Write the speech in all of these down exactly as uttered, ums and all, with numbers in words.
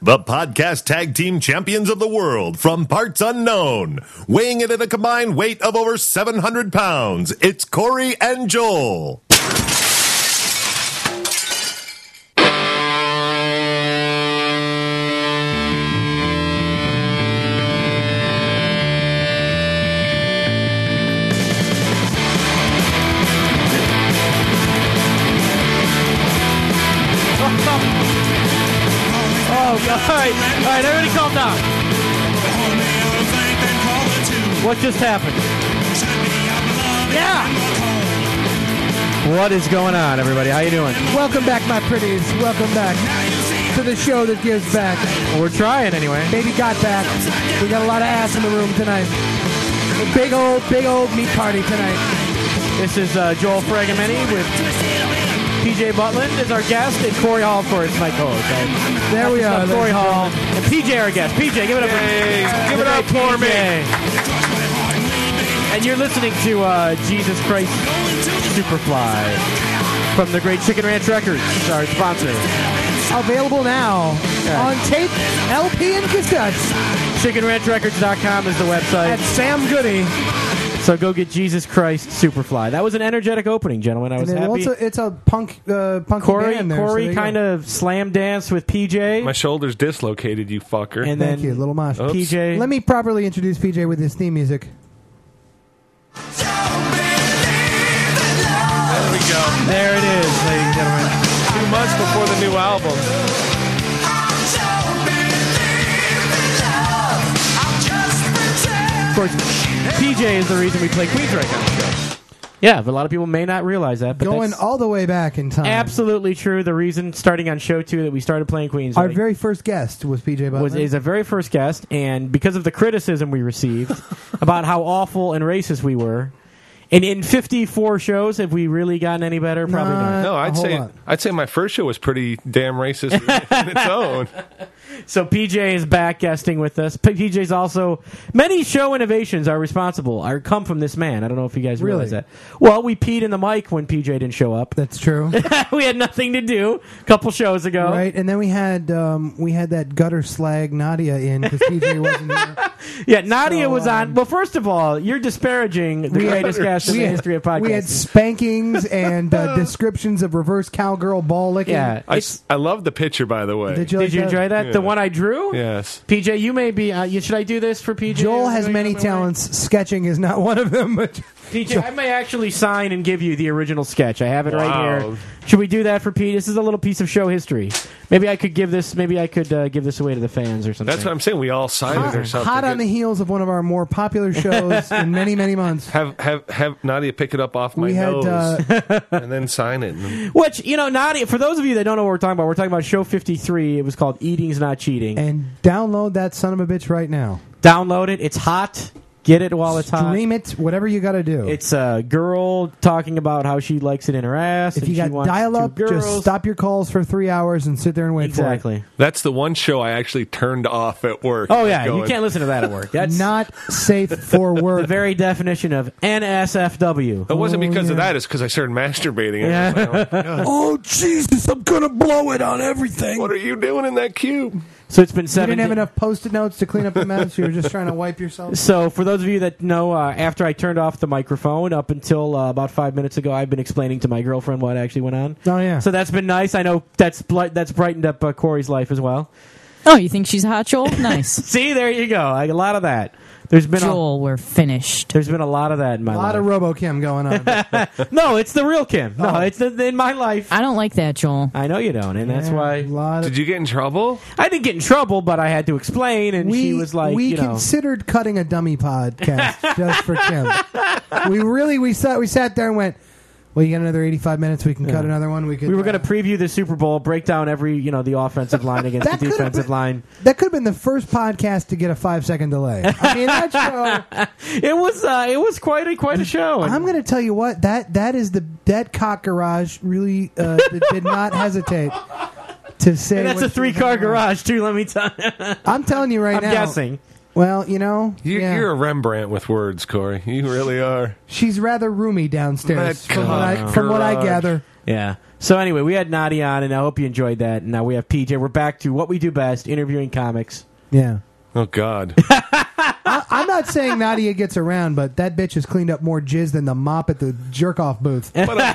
The podcast tag team champions of the world from parts unknown, weighing in at a combined weight of over seven hundred pounds, it's Corey and Joel. All right, all right, everybody calm down. What just happened? Yeah. What is going on, everybody? How you doing? Welcome back, my pretties. Welcome back to the show that gives back. We're trying anyway. Baby got back. We got a lot of ass in the room tonight. A big old, big old meat party tonight. This is uh, Joel Fragamini with P J Butland is our guest, and Corey Hall, of course, my co-host. Right? There we are. Corey Hall and P J, our guest. P J, give it up. Hey, for, give it up for me. And you're listening to uh, Jesus Christ Superfly from the Great Chicken Ranch Records, our sponsor. Available now Yeah. on tape, L P, and cassette chicken ranch records dot com is the website. at Sam Goody. So go get Jesus Christ Superfly. That was an energetic opening, gentlemen. I was And it- happy. also, it's a punk, uh, punky Corey, band there. so Corey there you go. kind of slam danced with P J. My shoulder's dislocated, you fucker. And Thank then you, little mosh. Oops. P J. Let me properly introduce P J with his theme music. There we go. There it is, ladies and gentlemen. Two months before the new album. Of course, P J is the reason we play Queensryche on the show. Yeah, but a lot of people may not realize that. But Going that's all the way back in time. absolutely true. The reason, starting on show two, that we started playing Queensryche Our very first guest was P J Butler. was is a very first guest, and because of the criticism we received about how awful and racist we were, and in fifty-four shows, have we really gotten any better? Probably Nah. not. No, I'd a whole say lot. I'd say my first show was pretty damn racist in its own. So P J is back guesting with us. P J's also many show innovations are responsible or come from this man. I don't know if you guys Really? realize that. Well, we peed in the mic when P J didn't show up. That's true. We had nothing to do a couple shows ago. Right, and then we had um, we had that gutter slag Nadia in because P J wasn't here. Yeah, Nadia So, was on. um, Well, first of all, you're disparaging the we had- greatest guest in we the had- history of podcasting. We had spankings and uh, descriptions of reverse cowgirl ball licking. yeah. I, It's- I love the picture, by the way. Did you, did like you that? enjoy that? Yeah. The one I drew? Yes. P J, you may be. Uh, you, should I do this for P J? Joel Are has you many going my way? talents. Sketching is not one of them. But P J, I may actually sign and give you the original sketch. I have it right Wow. here. Should we do that for Pete? This is a little piece of show history. Maybe I could give this. Maybe I could uh, give this away to the fans or something. That's what I'm saying. We all signed it or hot, something. hot on the heels of one of our more popular shows in many, many months. have have have Nadia pick it up off my We had, nose uh, and then sign it. And Which, you know, Nadia, for those of you that don't know what we're talking about, we're talking about show fifty-three. It was called Eating's Not Cheating. And download that son of a bitch right now. Download it. It's hot. Get it while it's hot. Stream it, whatever you got to do. It's a girl talking about how she likes it in her ass. if and you she got wants dial two up, just girls. stop your calls for three hours and sit there and wait Exactly. that's the one show I actually turned off at work. Oh, yeah. You Going, can't listen to that at work. for it. That's Not safe for the work. very definition of N S F W. It wasn't Oh, because of yeah. that. It's because I started masturbating. Yeah. I was like, oh, Oh, Jesus, I'm going to blow it on everything. what are you doing in that cube? So it's been You seven. didn't have enough post-it notes to clean up the mess. You were just trying to wipe yourself. So, for those of you that know, uh, after I turned off the microphone, up until uh, about five minutes ago, I've been explaining to my girlfriend what actually went on. Oh, yeah. So that's been nice. I know that's bli- that's brightened up uh, Corey's life as well. Oh, you think she's hot, Joel? Nice. See, there you go. Like, a lot of that. There's been Joel, we're finished. a, there's been a lot of that in my a lot life. of RoboKim going on. no, it's the real Kim. No, Oh. it's the, in my life. I don't like that, Joel. I know you don't, and that's Yeah, why a lot of, Did you get in trouble? I didn't get in trouble, but I had to explain, and we, she was like, we you know. considered cutting a dummy podcast just for Kim. We really we sat we sat there and went, well, you got another eighty-five minutes. We can cut another one. We could. We were going uh, to preview the Super Bowl, break down every, you know, the offensive line against That the could've defensive been- line. That could have been the first podcast to get a five second delay. I mean, that show. It was uh, it was quite a quite a show. And I'm going to tell you what that that is the that cock garage really uh, did, did not hesitate to say. and that's what a she three was car talking about. garage too. Let me tell you. I'm telling you right I'm now. guessing. Well, you know, You, yeah. You're a Rembrandt with words, Corey. You really are. she's rather roomy downstairs, That from what I, cock from what I garage. gather. Yeah. So anyway, we had Nadia on, and I hope you enjoyed that. And now we have P J. We're back to what we do best, interviewing comics. Yeah. Oh, God. I, I'm not saying Nadia gets around, but that bitch has cleaned up more jizz than the mop at the jerk-off booth.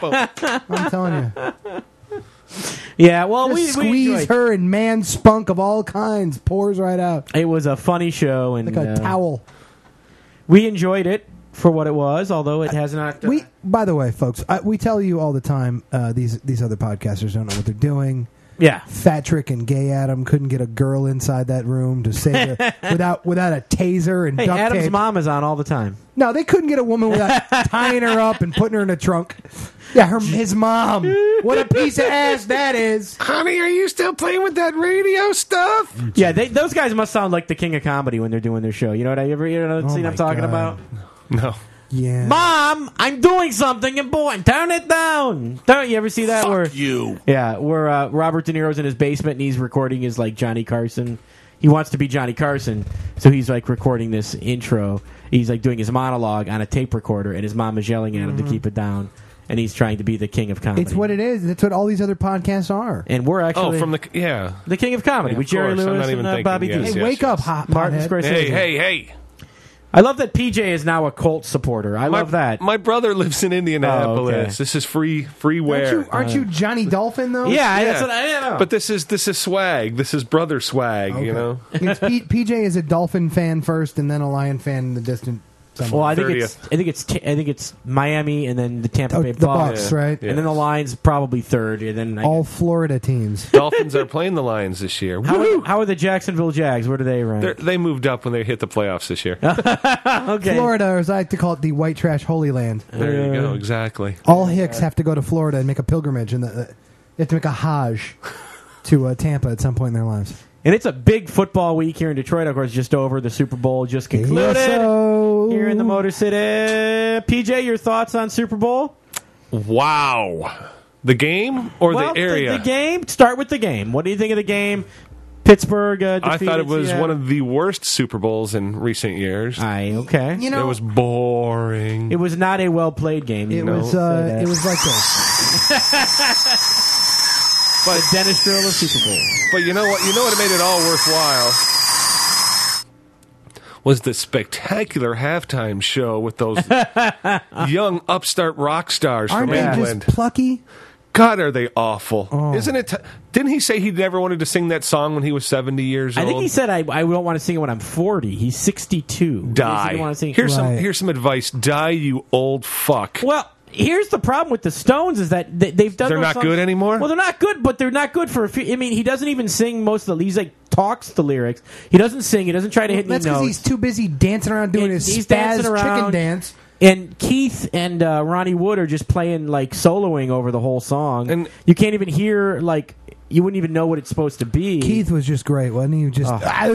I'm telling you. Yeah, well, we, Just we squeeze enjoyed- her and man spunk of all kinds pours right out It was a funny show, and like a uh, towel. we enjoyed it for what it was, although it has not. Uh, We, by the way, folks, I, we tell you all the time. Uh, these these other podcasters don't know what they're doing. yeah, Fat Trick and Gay Adam couldn't get a girl inside that room to save her without without a taser and hey, duct Adam's tape. mom is on all the time. No, they couldn't get a woman without tying her up and putting her in a trunk. Yeah, her his mom. What a piece of ass that is. Honey, are you still playing with that radio stuff? Yeah, they, those guys must sound like the king of comedy when they're doing their show. You know what I ever you know Oh scene my I'm talking God. about? No. Yeah. Mom, I'm doing something important. Turn it down. Don't you ever see that? Where You. yeah, where uh, Robert De Niro's in his basement and he's recording his like Johnny Carson. He wants to be Johnny Carson, so he's like recording this intro. He's like doing his monologue on a tape recorder, and his mom is yelling at him Mm-hmm. to keep it down. And he's trying to be the king of comedy. It's what it is. That's what all these other podcasts are. And we're actually Oh, from the... Yeah. the king of comedy Yeah, with of Jerry course. I'm Lewis not even and uh, thinking, Bobby yes, D. Hey, yes, wake yes. up, hot Martin pothead. Scorsese. Hey, hey, hey. I love that P J is now a Colts supporter. I My, love that. My brother lives in Indianapolis. Oh, okay. This is free free Aren't wear. you, aren't you Johnny Dolphin, though? yeah, Yeah. that's what I know. But this is this is swag. This is brother swag, Okay. you know? It's P- PJ is a Dolphin fan first and then a Lion fan in the distant somewhere. well, I think thirtieth. it's I think it's t- I think it's Miami and then the Tampa Oh, Bay the Bucks, Bucks, right? Yeah. and then the Lions probably third, and then I, All Florida teams. Dolphins are playing the Lions this year. how, Woo! are, how are the Jacksonville Jags? Where do they rank? They're, they moved up when they hit the playoffs this year. okay, Florida, or as I like to call it, the white trash holy land. There you go. Exactly. All Hicks have to go to Florida and make a pilgrimage, and the, uh, they have to make a Hajj to uh, Tampa at some point in their lives. and it's a big football week here in Detroit. Of course, just over the Super Bowl just concluded Yes-o. here in the Motor City. P J, your thoughts on Super Bowl? Wow. The game or well, the area? The, the game. Start with the game. What do you think of the game? Pittsburgh. Uh, I thought it defeated was Seattle. one of the worst Super Bowls in recent years. I okay. You know, It was boring. It was not a well played game. it you know, was say uh, that. it was like this. but Dennis Drill of Super Bowl. But you know what? You know what made it all worthwhile was the spectacular halftime show with those young upstart rock stars Aren't from they England. just plucky? God, are they awful? Oh. Isn't it? T- didn't he say he never wanted to sing that song when he was seventy years I old? think he said I, I don't want to sing it when I'm forty. He's sixty-two. He Die. doesn't want to sing. Here's some. Right. Here's some advice. Die, you old fuck. Well, here's the problem with the Stones is that they, they've done. They're those not songs- good anymore? Well, they're not good, but they're not good for. A few, I mean, he doesn't even sing most of the. He's like talks the lyrics. He doesn't sing. He doesn't try to hit That's any because notes. he's too busy dancing around doing And his he's spaz dancing chicken around. dance. And Keith and uh, Ronnie Wood are just playing like soloing over the whole song, And- you can't even hear like you wouldn't even know what it's supposed to be. Keith was just great, wasn't he? Just Oh. At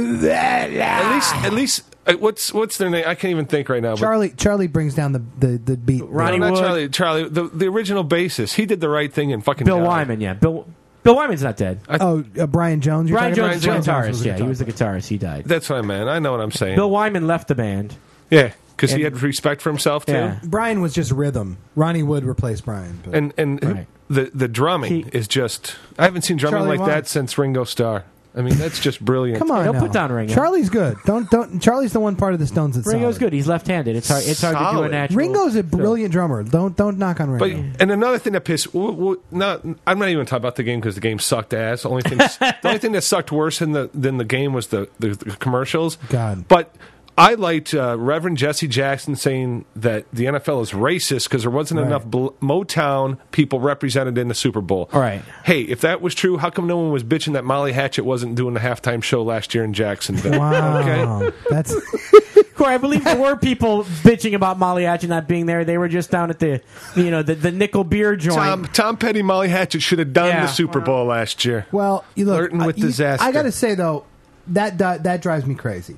least, at least, uh, what's what's their name? I can't even think right now. But Charlie Charlie brings down the the, the beat. Ronnie no, not Wood. Charlie. Charlie, the, the original bassist. He did the right thing and fucking Bill died. Wyman, yeah, Bill Bill Wyman's not dead. Oh, uh, Brian Jones. You're Brian talking Jones about? is the Brian guitarist. was the Yeah, he was the guitarist. guitarist. He died. That's what I meant. I know what I'm saying. Bill Wyman left the band. yeah, because he and- had respect for himself too. Yeah. Brian was just rhythm. Ronnie Wood replaced Brian. But. And and Right. the the drumming He- is just. I haven't seen drumming Charlie like that Watts. since Ringo Starr. I mean, that's just brilliant. Come on, Don't now. put down Ringo. Charlie's good. Don't don't. Charlie's the one part of the Stones that's Ringo's solid. good. He's left-handed. It's hard. It's hard to do a Solid. natural. Ringo's a fill. brilliant drummer. Don't don't knock on But Ringo. and another thing that pissed. W- w- not, I'm not even talking about the game because the game sucked ass. The only thing, the only thing that sucked worse than the than the game was the, the, the commercials. God. But I liked uh, Reverend Jesse Jackson saying that the N F L is racist because there wasn't Right. enough bl- Motown people represented in the Super Bowl. All right. Hey, if that was true, how come no one was bitching that Molly Hatchet wasn't doing the halftime show last year in Jacksonville? Wow, Okay. that's Corey, I believe there were people bitching about Molly Hatchet not being there. They were just down at the, you know, the, the nickel beer joint. Tom Tom Petty, Molly Hatchet should have done Yeah. the Super Bowl last year. well. You look, Flirting with I, you- disaster. I got to say though, that, that that drives me crazy.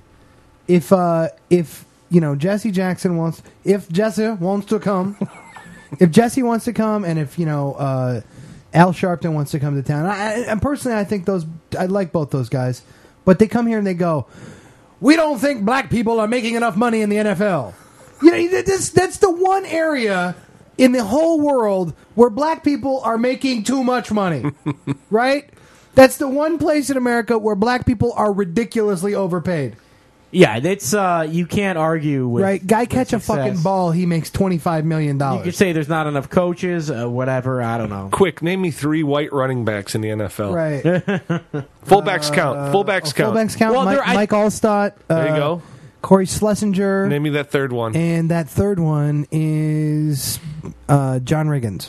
If uh if you know Jesse Jackson wants, if Jesse wants to come, if Jesse wants to come, and if you know uh, Al Sharpton wants to come to town, I, I, and personally I think those I like both those guys, but they come here and they go, we don't think black people are making enough money in the N F L. You know, that's that's the one area in the whole world where black people are making too much money, right? That's the one place in America where black people are ridiculously overpaid. Yeah, it's uh, you can't argue with right. Guy with catch a success. fucking ball, he makes twenty-five million You dollars. could say there's not enough coaches, uh, whatever. I don't know. Quick, name me three white running backs in the N F L. Right. Fullbacks count. Fullbacks Oh, count. fullbacks count. Well, Mike, there- I- Mike Allstott. Uh, There you go. Corey Schlesinger. Name me that third one. And that third one is uh, John Riggins.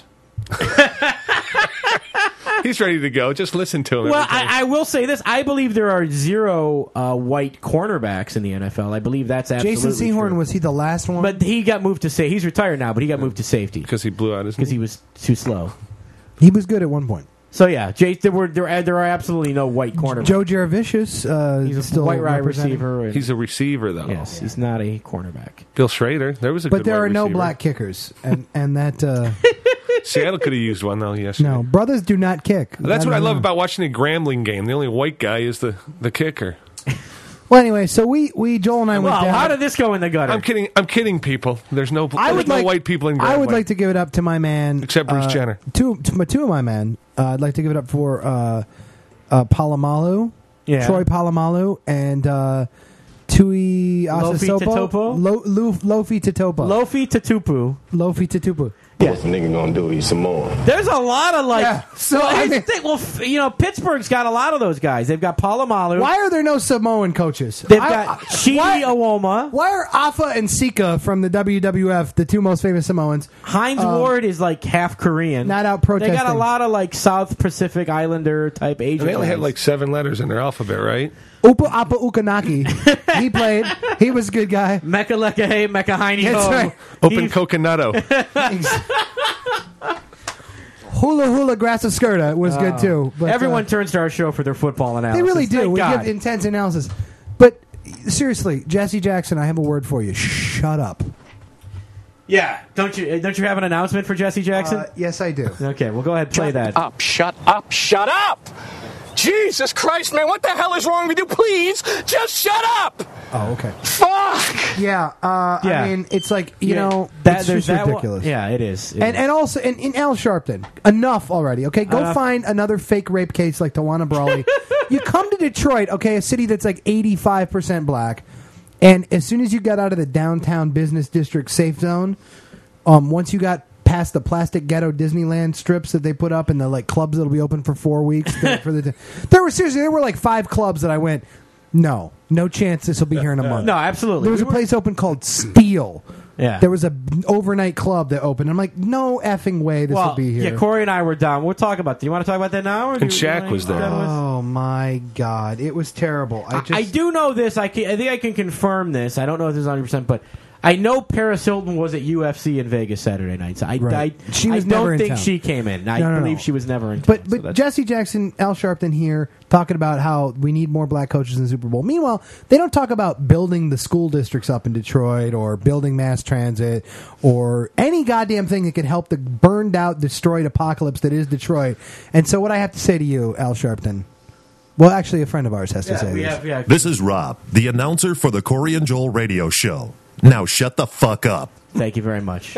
He's ready to go. Just listen to him. Well, every time. I, I will say this: I believe there are zero uh, white cornerbacks in the N F L. I believe that's absolutely Jason Sehorn, true. was he the last one? But he got moved to say he's retired now, but he got moved to safety because he blew out his because knee. he was too slow. He was good at one point. So yeah, Jay, there were there are, there are absolutely no white cornerbacks. Joe Jaravicious, uh, He's a still white wide representing. receiver. And, He's a receiver, though. yes, he's not a cornerback. Bill Schrader. There was a But good there wide are no receiver. black kickers, and and that uh, Seattle could have used one, though, yesterday. no brothers do not kick. That's what I don't love know. about watching a Grambling game. The only white guy is the, the kicker. Well, anyway, so we we Joel and I went Well, down. how did this go in the gutter? I'm kidding. I'm kidding, people. There's no, I there's would no like, white people in Grambling. I would like to give it up to my man, Except Bruce uh, Jenner. Two, to my two of my men. Uh, I'd like to give it up for uh, uh, Palomalu, Yeah. Troy Palomalu, and uh, Tui Lofi Asasopo. Tatopo? Lo, Lo, Lofi Tatopo. Lofi Tatupu. Lofi Tatupu. What's the nigga gonna do? Eat some more. There's a lot of like. Yeah, so, well, I here's the mean- thing, well, f- you know, Pittsburgh's got a lot of those guys. They've got Palomalu. Why are there no Samoan coaches? They've I- got I- Chidi why, Awoma. why are Afa and Sika from the W W F the two most famous Samoans? Heinz Um, Ward is like half Korean. Not out They got a protesting. lot of like South Pacific Islander type Asian. And they only had guys. like seven letters in their alphabet, right? Upa Apa Ukanaki. He played. He was a good guy. Mecca Lecca Hey, Mecca Heine That's Ho. right. Open He's- Coconutto. Hula Hula Grassa Skirta was good too. But, Everyone uh, turns to our show for their football analysis. they really do. Thank We God. give intense analysis. But seriously, Jesse Jackson, I have a word for you. Shut up. yeah, don't you don't you have an announcement for Jesse Jackson? Uh, yes, I do. okay, well go ahead play that. up, shut up, shut up! Jesus Christ, man, what the hell is wrong with you? Please, just shut up! Oh, okay. Fuck! Yeah. Uh, Yeah. I mean, it's like you Yeah, know, that it's there's just that one- ridiculous. yeah, it is. It And is. and also, and, and Al Sharpton, enough already. Okay, go Enough. find another fake rape case like Tawana Brawley. You come to Detroit, okay, a city that's like eighty-five percent black, and as soon as you got out of the downtown business district safe zone, um, once you got past the plastic ghetto Disneyland strips that they put up and the like clubs that'll be open for four weeks to- for the there were seriously there were like five clubs that I went, no, no chance this will be here in a month. no, absolutely. There was We a were- place open called Steel. Yeah. There was a overnight club that opened. I'm like, no effing way this well, will be here. yeah, Corey and I were down. We'll talk about that. You want to talk about that now? Or do And you- Shaq you wanna- was there. that was- Oh my god, it was terrible. I just I do know this. I, can, I think I can confirm this. I don't know if this is one hundred percent, but I know Paris Hilton was at U F C in Vegas Saturday night. So I, Right. I, She I was don't never in think town. she came in. I No, no, believe no. she was never in town. But so but that's- Jesse Jackson, Al Sharpton here talking about how we need more black coaches in the Super Bowl. Meanwhile, they don't talk about building the school districts up in Detroit or building mass transit or any goddamn thing that could help the burned out, destroyed apocalypse that is Detroit. And so what I have to say to you, Al Sharpton, well, actually a friend of ours has to yeah, say we this. have, yeah. This is Rob, the announcer for the Corey and Joel radio show. Now shut the fuck up. Thank you very much.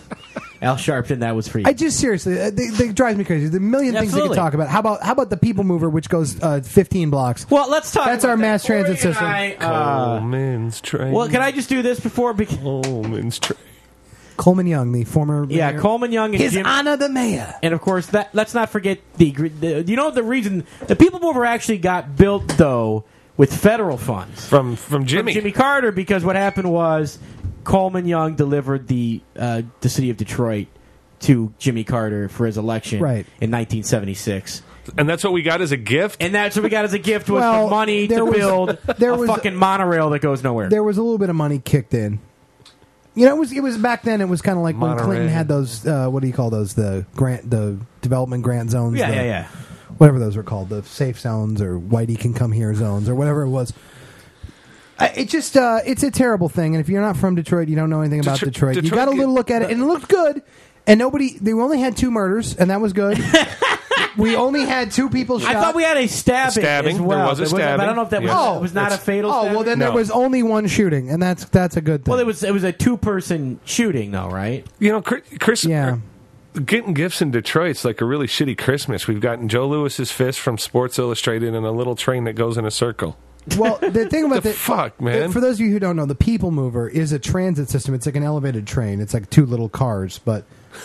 Al Sharpton, that was for you. I just seriously, uh, they, they drive me crazy. The million things we Absolutely. could talk about. How about how about the People Mover, which goes uh, fifteen blocks? well, let's talk. That's about our that. mass Corey transit and system. I, uh, Coleman's train. well, can I just do this before? Because, Coleman's train. Coleman Young, the former yeah, mayor. Coleman Young and His Jim. Honor the Mayor. And of course, that let's not forget the, the. You know the reason the People Mover actually got built though with federal funds From, from Jimmy. From Jimmy Carter, because what happened was Coleman Young delivered the uh, the city of Detroit to Jimmy Carter for his election Right. in nineteen seventy-six. And that's what we got as a gift? And that's what we got as a gift was Well, the money there to was- build there a was- fucking monorail that goes nowhere. There was a little bit of money kicked in. You know, it was it was back then. It was kind of like when Monterey. Clinton had those. Uh, what do you call those? The grant, the development grant zones. yeah, the- yeah, yeah. Whatever those were called, the safe zones or Whitey can come here zones or whatever it was. I- It just uh, it's a terrible thing, and if you're not from Detroit, you don't know anything about Detro- Detroit. You Detroit got a get- little look at it, and it looked good. And nobody, they only had two murders, and that was good. we only had two people shot. I thought we had a stabbing, Stabbing. as well. There was a But stabbing. I don't know if that was, Yes. it was not a It's- fatal. Oh stabbing? well, then No. there was only one shooting, and that's that's a good thing. Well, it was it was a two person shooting though, right? You know, Chris, Chris Yeah. getting gifts in Detroit's like a really shitty Christmas. We've gotten Joe Lewis's fist from Sports Illustrated and a little train that goes in a circle. Well, the thing about The the, fuck, man? For those of you who don't know, the People Mover is a transit system. It's like an elevated train. It's like two little cars, but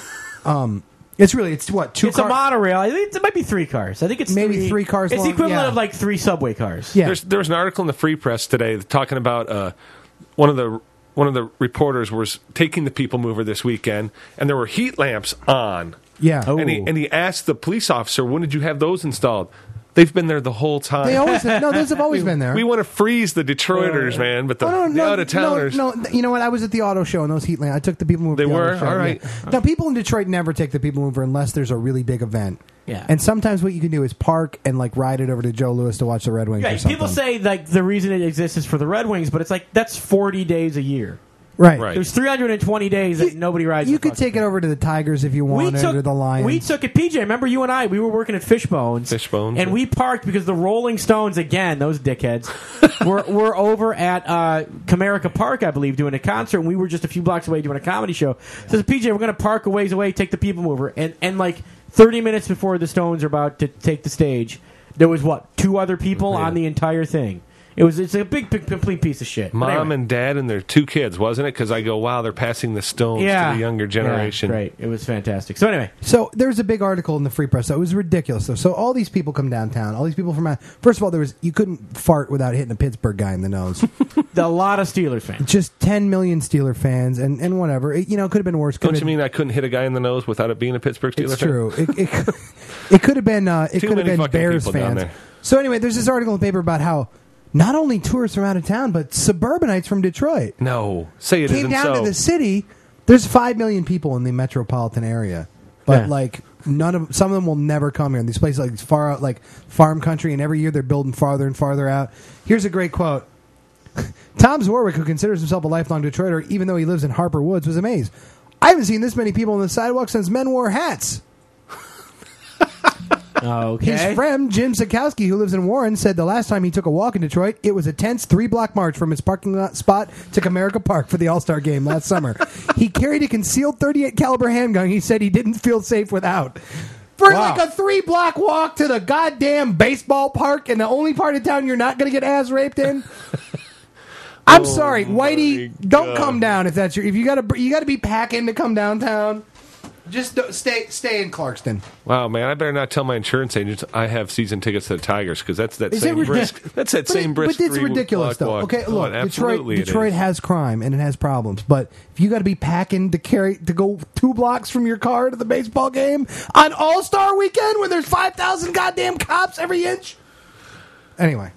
um, it's really it's what two It's cars. a monorail. I think it might be three cars. I think it's Maybe three, three cars It's long, the equivalent yeah. of like three subway cars. Yeah. There's there was an article in the Free Press today talking about uh, one of the one of the reporters was taking the People Mover this weekend, and there were heat lamps on. Yeah. Oh. And he and he asked the police officer, "When did you have those installed?" They've been there the whole time. They always no, those have always been there. We want to freeze the Detroiters, man, but the, Oh, no, the no, out of towners. No, no, you know what? I was at the auto show and those heat lamps. I took the People Mover. They to the were? auto show, All right. yeah. Now, people in Detroit never take the People Mover unless there's a really big event. Yeah. And sometimes what you can do is park and like ride it over to Joe Louis to watch the Red Wings or Right. something. People say like the reason it exists is for the Red Wings, but it's like that's forty days a year. right. Right. There's three hundred twenty days that nobody rides. You the could fucking take it over to the Tigers if you We wanted, took or the Lions. we took it. P J, remember you and I? We were working at Fishbones. Fishbones, and yeah. we parked because the Rolling Stones again. Those dickheads were were over at uh, Comerica Park, I believe, doing a concert, and we were just a few blocks away doing a comedy show. So P J, we're going to park a ways away, take the People Mover, and and like thirty minutes before the Stones are about to take the stage, there was what two other people Yeah. on the entire thing. It was it's a big, big complete piece of shit. But Mom anyway. and dad and their two kids, wasn't it? Because I go, wow, they're passing the Stones yeah, to the younger generation. Yeah, great, it was fantastic. So anyway. So there's a big article in the Free Press. So it was ridiculous. So, so all these people come downtown. All these people from out. First of all, there was you couldn't fart without hitting a Pittsburgh guy in the nose. A lot of Steelers fans. Just ten million Steeler fans, and, and whatever. It, you know, it could have been worse. Could Don't have you been- mean I couldn't hit a guy in the nose without it being a Pittsburgh Steelers? It's fan? true. It, it, it could have been. Uh, it Too could have many been fucking Bears people down fans. there. So anyway, there's this article in the paper about how not only tourists from out of town, but suburbanites from Detroit No, say it came isn't down so. to the city. There's five million people in the metropolitan area, but Yeah. like none of some of them will never come here. And these places like far out, like farm country, and every year they're building farther and farther out. Here's a great quote. Tom Zwarwick, who considers himself a lifelong Detroiter, even though he lives in Harper Woods, was amazed. I haven't seen this many people on the sidewalk since men wore hats. Okay. His friend Jim Sikowski, who lives in Warren, said the last time he took a walk in Detroit, it was a tense three-block march from his parking lot spot to Comerica Park for the All-Star Game last summer. He carried a concealed thirty-eight caliber handgun. He said he didn't feel safe without. For Wow. like a three-block walk to the goddamn baseball park, and the only part of town you're not going to get ass raped in. I'm sorry, Whitey. Don't God. come down if that's your. If you got to, you got to be packing to come downtown. Just don't, stay, stay in Clarkston. Wow, man! I better not tell my insurance agents I have season tickets to the Tigers because that's that Is same it ridiculous? brisk. That's that But same it- brisk. But it's three ridiculous, block though. walk. Okay, Oh, look, Detroit, absolutely it Detroit is. has crime and it has problems. But if you got to be packing to carry to go two blocks from your car to the baseball game on All Star Weekend when there's five thousand goddamn cops every inch. Anyway.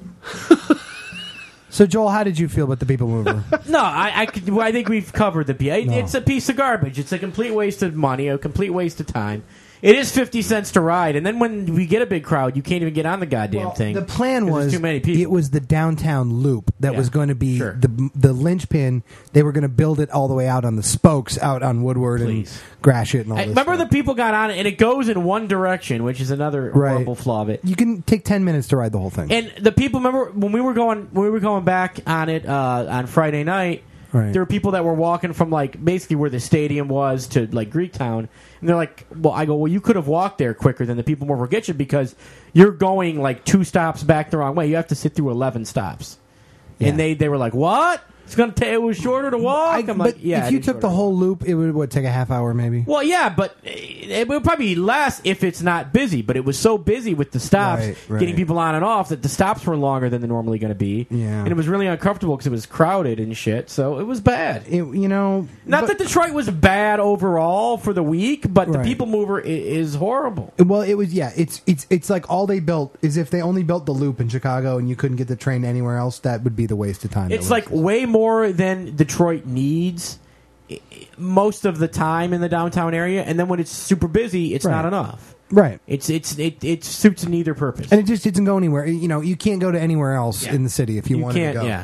So, Joel, how did you feel about the People Mover? No, I, I, could- well, I think we've covered the. It, No. It's a piece of garbage. It's a complete waste of money, a complete waste of time. It is fifty cents to ride, and then when we get a big crowd, you can't even get on the goddamn Well, thing. the plan 'cause there's was too many people. it was the downtown loop that Yeah, was going to be sure. the the linchpin. They were going to build it all the way out on the spokes, out on Woodward Please. and Gratiot and all I this. remember stuff. the people got on it, and it goes in one direction, which is another Right. horrible flaw of it. You can take ten minutes to ride the whole thing. And the people remember when we were going when we were going back on it uh, on Friday night. Right. There were people that were walking from like basically where the stadium was to like Greektown, and they're like, "Well, I go, well, you could have walked there quicker than the people more will get you because you're going like two stops back the wrong way. You have to sit through eleven stops." Yeah. And they they were like, "What? It's gonna take. It was shorter to walk." I, I'm but like, "Yeah." if it you is took shorter the to whole walk." loop, it would what, take a half hour maybe. Well, yeah, but it would probably be less if it's not busy. But it was so busy with the stops, Right, right. getting people on and off, that the stops were longer than they're normally going to be. Yeah. And it was really uncomfortable because it was crowded and shit. So it was bad. It, you know, Not but- that Detroit was bad overall for the week, but the Right. People Mover i- is horrible. Well, it was yeah. It's it's it's like all they built is if they only built the loop in Chicago and you couldn't get the train anywhere else, that would be the waste of time. It's that like was. way more than Detroit needs i- i- most of the time in the downtown area, and then when it's super busy, it's Right. not enough. right. It's it's it, it suits neither purpose. And it just doesn't go anywhere. You know, you can't go to anywhere else Yeah. in the city if you, you wanted can't, to go. yeah.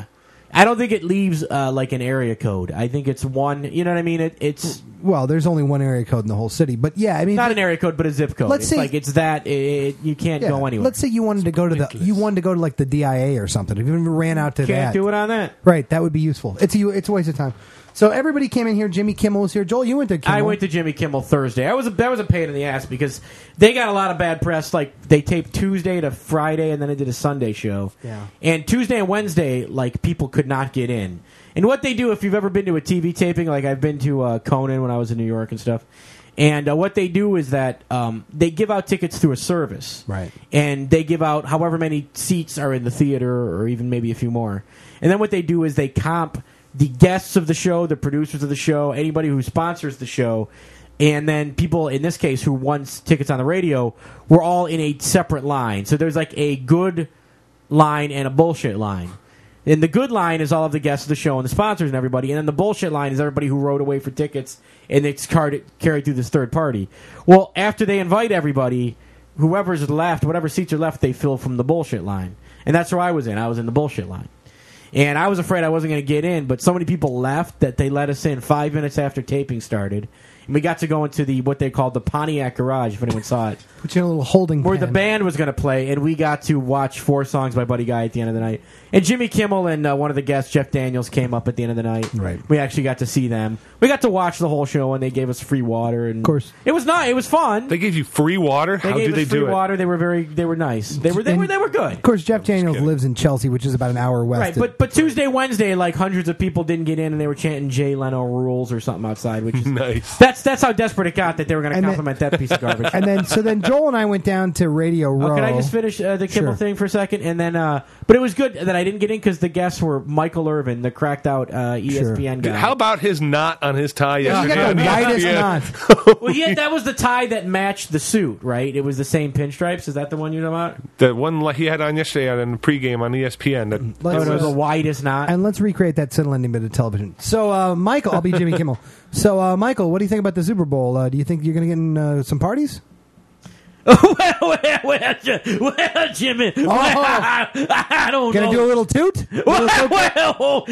I don't think it leaves uh, like an area code. I think it's one. You know what I mean? It, it's Well, there's only one area code in the whole city, but yeah, I mean, not an area code, but a zip code. Let's it's say- like it's that it, you can't yeah, go anywhere. let's say you wanted to go to the you wanted to go to like the D I A or something. If you ran out to can't that, do it on that. right? That would be useful. It's a it's a waste of time. So everybody came in here. Jimmy Kimmel was here. Joel, you went to Kimmel. I went to Jimmy Kimmel Thursday. I was a, that was a pain in the ass because they got a lot of bad press. Like they taped Tuesday to Friday, and then they did a Sunday show. Yeah. And Tuesday and Wednesday, like people could not get in. And what they do, if you've ever been to a T V taping, like I've been to uh, Conan when I was in New York and stuff. And uh, what they do is that um, they give out tickets through a service. Right. And they give out however many seats are in the theater or even maybe a few more. And then what they do is they comp the guests of the show, the producers of the show, anybody who sponsors the show, and then people, in this case, who won tickets on the radio, were all in a separate line. So there's like a good line and a bullshit line. And the good line is all of the guests of the show and the sponsors and everybody. And then the bullshit line is everybody who wrote away for tickets and it's carried, carried through this third party. Well, after they invite everybody, whoever's left, whatever seats are left, they fill from the bullshit line. And that's where I was in. I was in the bullshit line. And I was afraid I wasn't going to get in, but so many people left that they let us in five minutes after taping started. And we got to go into the what they called the Pontiac Garage, if anyone saw it. Put you in a little holding Where pen. the band was going to play, and we got to watch four songs by Buddy Guy at the end of the night. And Jimmy Kimmel and uh, one of the guests, Jeff Daniels, came up at the end of the night. Right. We actually got to see them. We got to watch the whole show, and they gave us free water. And Of course. it was not. It was fun. They gave you free water. They How gave did us they free do it? water. They were very. They were nice. They were. They And- were. They were good. Of course, Jeff Daniels lives in Chelsea, which is about an hour west. Right, of- but but Tuesday, Wednesday, like hundreds of people didn't get in, and they were chanting "Jay Leno rules" or something outside, which is Nice. That's that's how desperate it got that they were going to And then- compliment that piece of garbage. and then so then Joel and I went down to Radio Row. Oh, can I just finish uh, the Kimmel Sure. thing for a second? And then, uh, but it was good that I didn't get in because the guests were Michael Irvin, the cracked out uh, E S P N guy. How about his knot on his tie He yesterday? got the on whitest E S P N? knot. Well, yeah, that was the tie that matched the suit, right? It was the same pinstripes. Is that the one you're talking about? The one like he had on yesterday on the pregame on E S P N. That Let's- Oh, it was the widest knot. And let's recreate that scintillating bit of television. So, uh, Michael, I'll be Jimmy Kimmel. So, uh, Michael, what do you think about the Super Bowl? Uh, do you think you're going to get in uh, some parties? well, well, well, Ji- well, Jimmy, well, I, I don't Going know. to do a little toot? A well, little toot? well,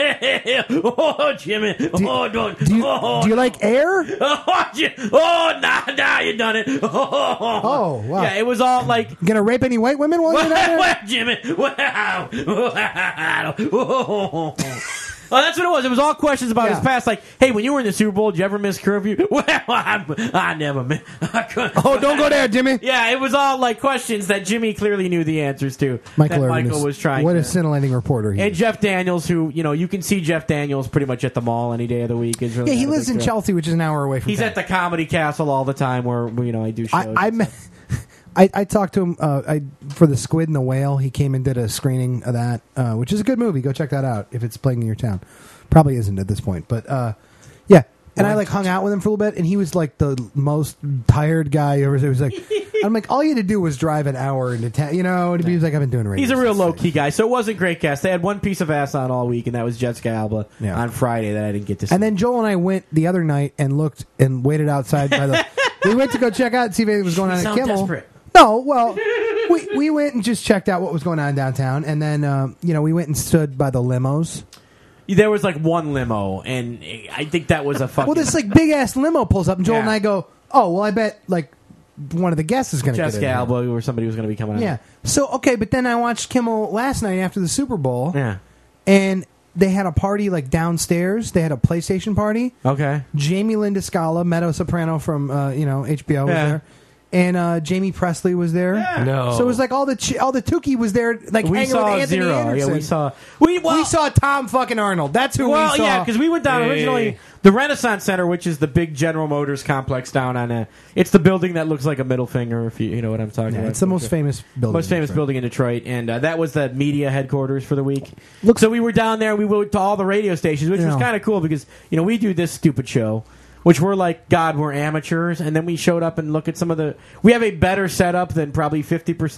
well, oh, Jimmy, oh, don't, Do you, oh, do you like air? oh, Ji- oh, nah, nah, you done it. Oh, Oh, wow. Yeah, it was all like, Going to rape any white women while you're down well, there? well, Jimmy, wow, wow, oh. Oh, that's what it was. It was all questions about Yeah. his past. Like, hey, when you were in the Super Bowl, did you ever miss curfew? Well, I, I never missed. Oh, don't go there, Jimmy. Yeah, it was all like questions that Jimmy clearly knew the answers to. Michael that Irvin Michael is- was trying. What to. a scintillating reporter he And is. Jeff Daniels, who you know, you can see Jeff Daniels pretty much at the mall any day of the week. Is really Yeah, he not a lives big in deal. Chelsea, which is an hour away from He's town. at the Comedy Castle all the time, where you know I do shows. I, I, met, I, I talked to him uh, I, for The Squid and the Whale. He came and did a screening of that, uh, which is a good movie. Go check that out if it's playing in your town. Probably isn't at this point, but uh, yeah. And I like hung out with him for a little bit, and he was like the most tired guy ever. It was like, I'm like, all you had to do was drive an hour into town, you know. And he was like, I've been doing radio. He's a real since low then. key guy, so it wasn't great cast. They had one piece of ass on all week, and that was Jessica Alba Yeah. on Friday that I didn't get to see. And then Joel and I went the other night and looked and waited outside by the. We went to go check out and see if anything was going on You at sound Kimmel. desperate. No, well, we we went and just checked out what was going on downtown, and then um, you know we went and stood by the limos. There was like one limo, and I think that was a fucking. Well, this like big ass limo pulls up, and Joel Yeah. and I go, "Oh, well, I bet like one of the guests is going to get Jessica in here." Alba or somebody was going to be coming out. Yeah. So okay, but then I watched Kimmel last night after the Super Bowl, Yeah. and they had a party like downstairs. They had a PlayStation party. Okay. Jamie Linda Scala, Meadow Soprano from uh, you know H B O was Yeah. there, and uh, Jamie Presley was there. No. So it was like all the ch- all the Tukey was there, like We hanging saw with Anthony zero. Anderson. Yeah, we saw. We well, we saw Tom fucking Arnold. That's who Well, we saw. yeah, because we went down Hey. originally the Renaissance Center, which is the big General Motors complex down on a. It's the building that looks like a middle finger, if you you know what I'm talking Yeah, about. it's the most famous building. Most famous in Detroit. building in Detroit, and uh, that was the media headquarters for the week. Looks- so we were down there. We went to all the radio stations, which was Yeah. kind of cool because you know we do this stupid show, which we're like, God, we're amateurs, and then we showed up and look at some of the. We have a better setup than probably fifty percent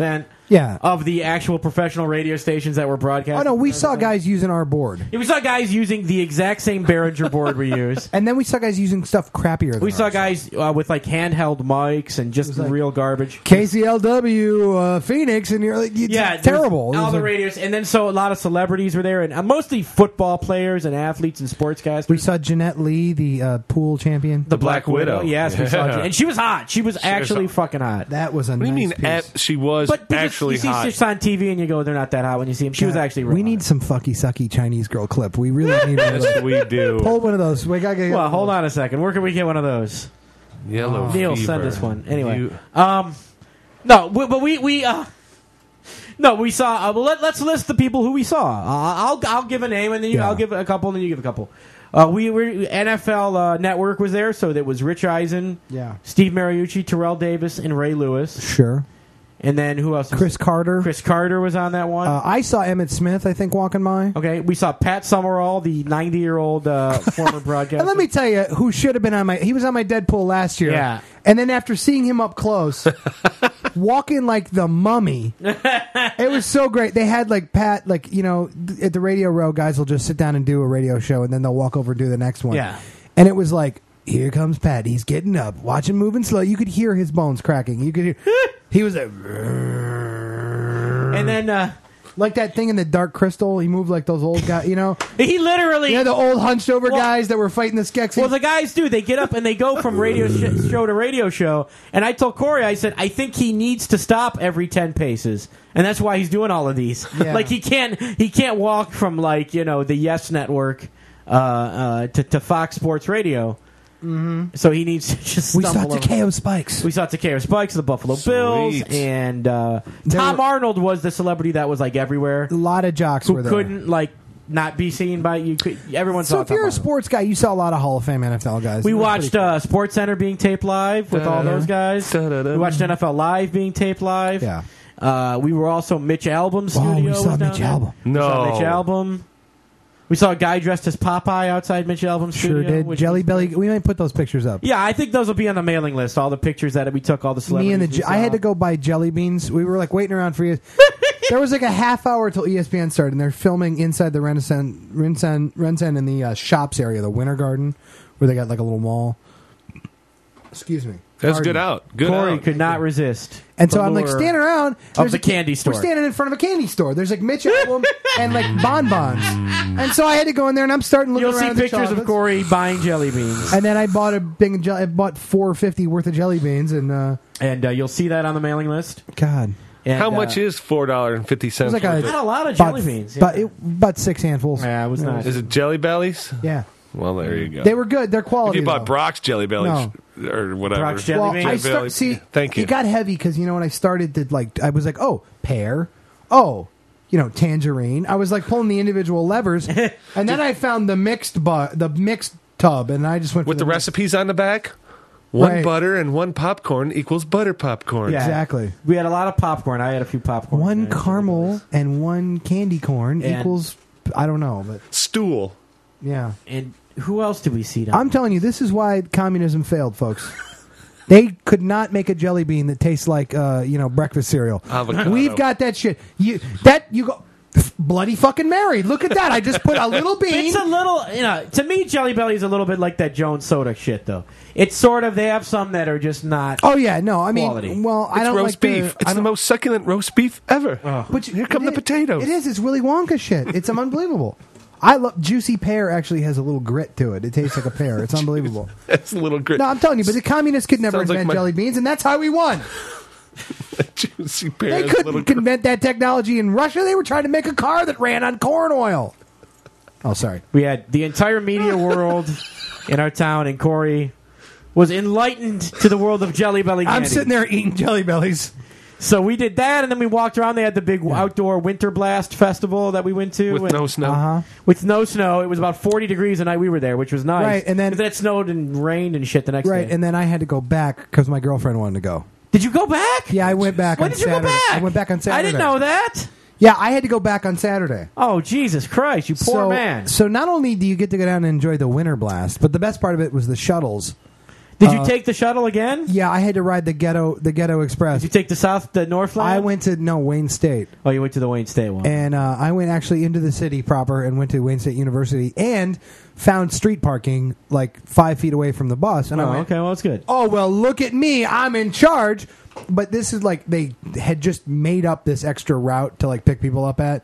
Yeah. of the actual professional radio stations that were broadcasting. Oh no, we saw guys using our board, Yeah, we saw guys using the exact same Behringer board we use. and then we saw guys using stuff crappier. Than We saw ours. guys uh, with like handheld mics and just like- real garbage. K C L W uh, Phoenix, and you're like, it's Yeah, there was terrible. It All was the like- radios, and then so a lot of celebrities were there, and uh, mostly football players and athletes and sportscasters. we saw Jeanette Lee, the uh, pool champion. the Black, Black Widow. Widow. Yes, we saw, Yeah. and she was hot. She was actually hot. fucking hot. That was a What do you nice mean? piece. At, she was But because actually you see hot. chicks on T V and you go, they're not that hot when you see them. She was actually. Real we hot. need some fucky sucky Chinese girl clip. We really need one of Yes, those. we do. Pull one of those. We gotta get Well, hold on a second. Where can we get one of those? Yellow Neil, fever. send us one. Anyway, You- um, no, we, but we we uh, no, we saw. Uh, well, let, let's list the people who we saw. Uh, I'll I'll give a name and then you, Yeah. I'll give a couple and then you give a couple. Uh, we were N F L uh, Network was there, so that was Rich Eisen, Yeah. Steve Mariucci, Terrell Davis, and Ray Lewis. Sure. And then who else? was- Chris Carter. Chris Carter was on that one. Uh, I saw Emmett Smith, I think, walking by. Okay, we saw Pat Summerall, the ninety-year-old uh, former broadcaster. And let me tell you, who should have been on my. He was on my Deadpool last year. Yeah. And then after seeing him up close, walking like the mummy, it was so great. They had like Pat, like, you know, th- at the Radio Row, guys will just sit down and do a radio show, and then they'll walk over and do the next one. Yeah. And it was like, here comes Pat. He's getting up. Watch him moving slow. You could hear his bones cracking. You could hear. He was like. And then uh, Like that thing in the Dark Crystal. He moved like those old guys, you know? he literally. Yeah, the old hunched over Well- guys that were fighting the Skeksis. Well, the guys do. They get up and they go from radio sh- show to radio show. And I told Corey, I said, I think he needs to stop every ten paces, and that's why he's doing all of these. Yeah. Like he can't, he can't walk from like you know the Yes Network uh, uh, to, to Fox Sports Radio. Mm-hmm. So he needs to just. we saw stumble over. Takeo Spikes. We saw Takeo Spikes, the Buffalo Bills, Sweet. and uh, There Tom were- Arnold was the celebrity that was like everywhere, A lot of jocks who were there. couldn't like not be seen by you. Could, everyone So saw. if Tom you're a Arnold. sports guy, you saw a lot of Hall of Fame N F L guys. We That's watched pretty cool. uh, Sports Center being taped live with all those guys. Da-da-da. We watched N F L Live being taped live. Yeah. Uh, we were also Mitch Albom's Oh, studio. we saw was down Mitch there. Albom. We saw No. Mitch Albom. We saw a guy dressed as Popeye outside Mitch Albom's Sure studio. did. which Jelly was- Belly. We might put those pictures up. Yeah, I think those will be on the mailing list. All the pictures that we took, all the celebrities. Me and the. we Je- I had saw. to go buy jelly beans. We were like waiting around for you. There was like a half hour till E S P N started, and they're filming inside the Renaissance, Renaissance, Renaissance in the uh, shops area, the Winter Garden, where they got like a little mall. Excuse me. That's Garden. good out. Good Corey out. could not resist. And so the I'm like lure. standing around there's the a- candy store. We're standing in front of a candy store. There's like Mitch Albom and like bonbons, and so I had to go in there, and I'm starting looking You'll around see at the pictures of chocolates. Corey buying jelly beans, And then I bought a big. Je- I bought four fifty worth of jelly beans, and uh, and uh, you'll see that on the mailing list. God, And, How uh, much is four dollars and fifty cents? It was like a- Not a lot of about, jelly beans. But yeah. it, about six handfuls. Yeah, it was nice. Is it Jelly Bellies? Yeah, Well, there you go. they were good. They're if quality. you bought though. Brock's Jelly Bellies or whatever. Brock's Jelly well, beans? I Jelly start, Bellies. see, Thank you. It got heavy because you know when I started to like, I was like, oh, pear, oh, you know, tangerine. I was like pulling the individual levers, and then I found the mixed bu- the mixed tub, and I just went for With the mix- recipes on the back, one Right. butter and one popcorn equals butter popcorn. Yeah. Exactly. We had a lot of popcorn. I had a few popcorn. One Yeah, caramel and one candy corn And- equals I don't know, but Stool. yeah. And who else did we see down I'm telling you, this is why communism failed, folks. They could not make a jelly bean that tastes like uh, you know breakfast cereal. Avocado. We've got that shit. You that you go bloody fucking Mary. Look at that. I just put a little bean. It's a little, you know, to me, Jelly Belly is a little bit like that Jones Soda shit, though. It's sort of, they have some that are just not. Oh yeah, no. I mean, Quality. well, I It's don't roast like the- beef. I it's the don't- most succulent roast beef ever. But Here come it the is- potatoes. It is. It's Willy Wonka shit. It's unbelievable. I love juicy pear. Actually, has a little grit to it. It tastes like a pear. It's unbelievable. It's a little grit. No, I'm telling you, but the communists could never Sounds like invent my- jelly beans, and that's how we won. Juicy pear. They is a little couldn't grit. invent that technology in Russia. They were trying to make a car that ran on corn oil. Oh, sorry. We had the entire media world in our town, and Corey was enlightened to the world of Jelly Belly candy. I'm sitting there eating Jelly Bellies. So we did that, and then we walked around. They had the big outdoor Winter Blast festival that we went to. With and- no snow. Uh-huh. With no snow. It was about forty degrees the night we were there, which was nice. Right, and then- But it snowed and rained and shit the next Right, day. and then I had to go back because my girlfriend wanted to go. Did you go back? Yeah, I went back When on did you Saturday. go back? I went back on Saturday. I didn't know that. Yeah, I had to go back on Saturday. Oh, Jesus Christ, you poor so, man. So not only do you get to go down and enjoy the Winter Blast, but the best part of it was the shuttles. Did you Uh, take the shuttle again? Yeah, I had to ride the ghetto the ghetto express. Did you take the South, the Northland? I went to no Wayne State. Oh, you went to the Wayne State one. And uh, I went actually into the city proper and went to Wayne State University and found street parking like five feet away from the bus. And oh, I went, okay, well, that's good. oh, well, look at me. I'm in charge. But this is like they had just made up this extra route to like pick people up at.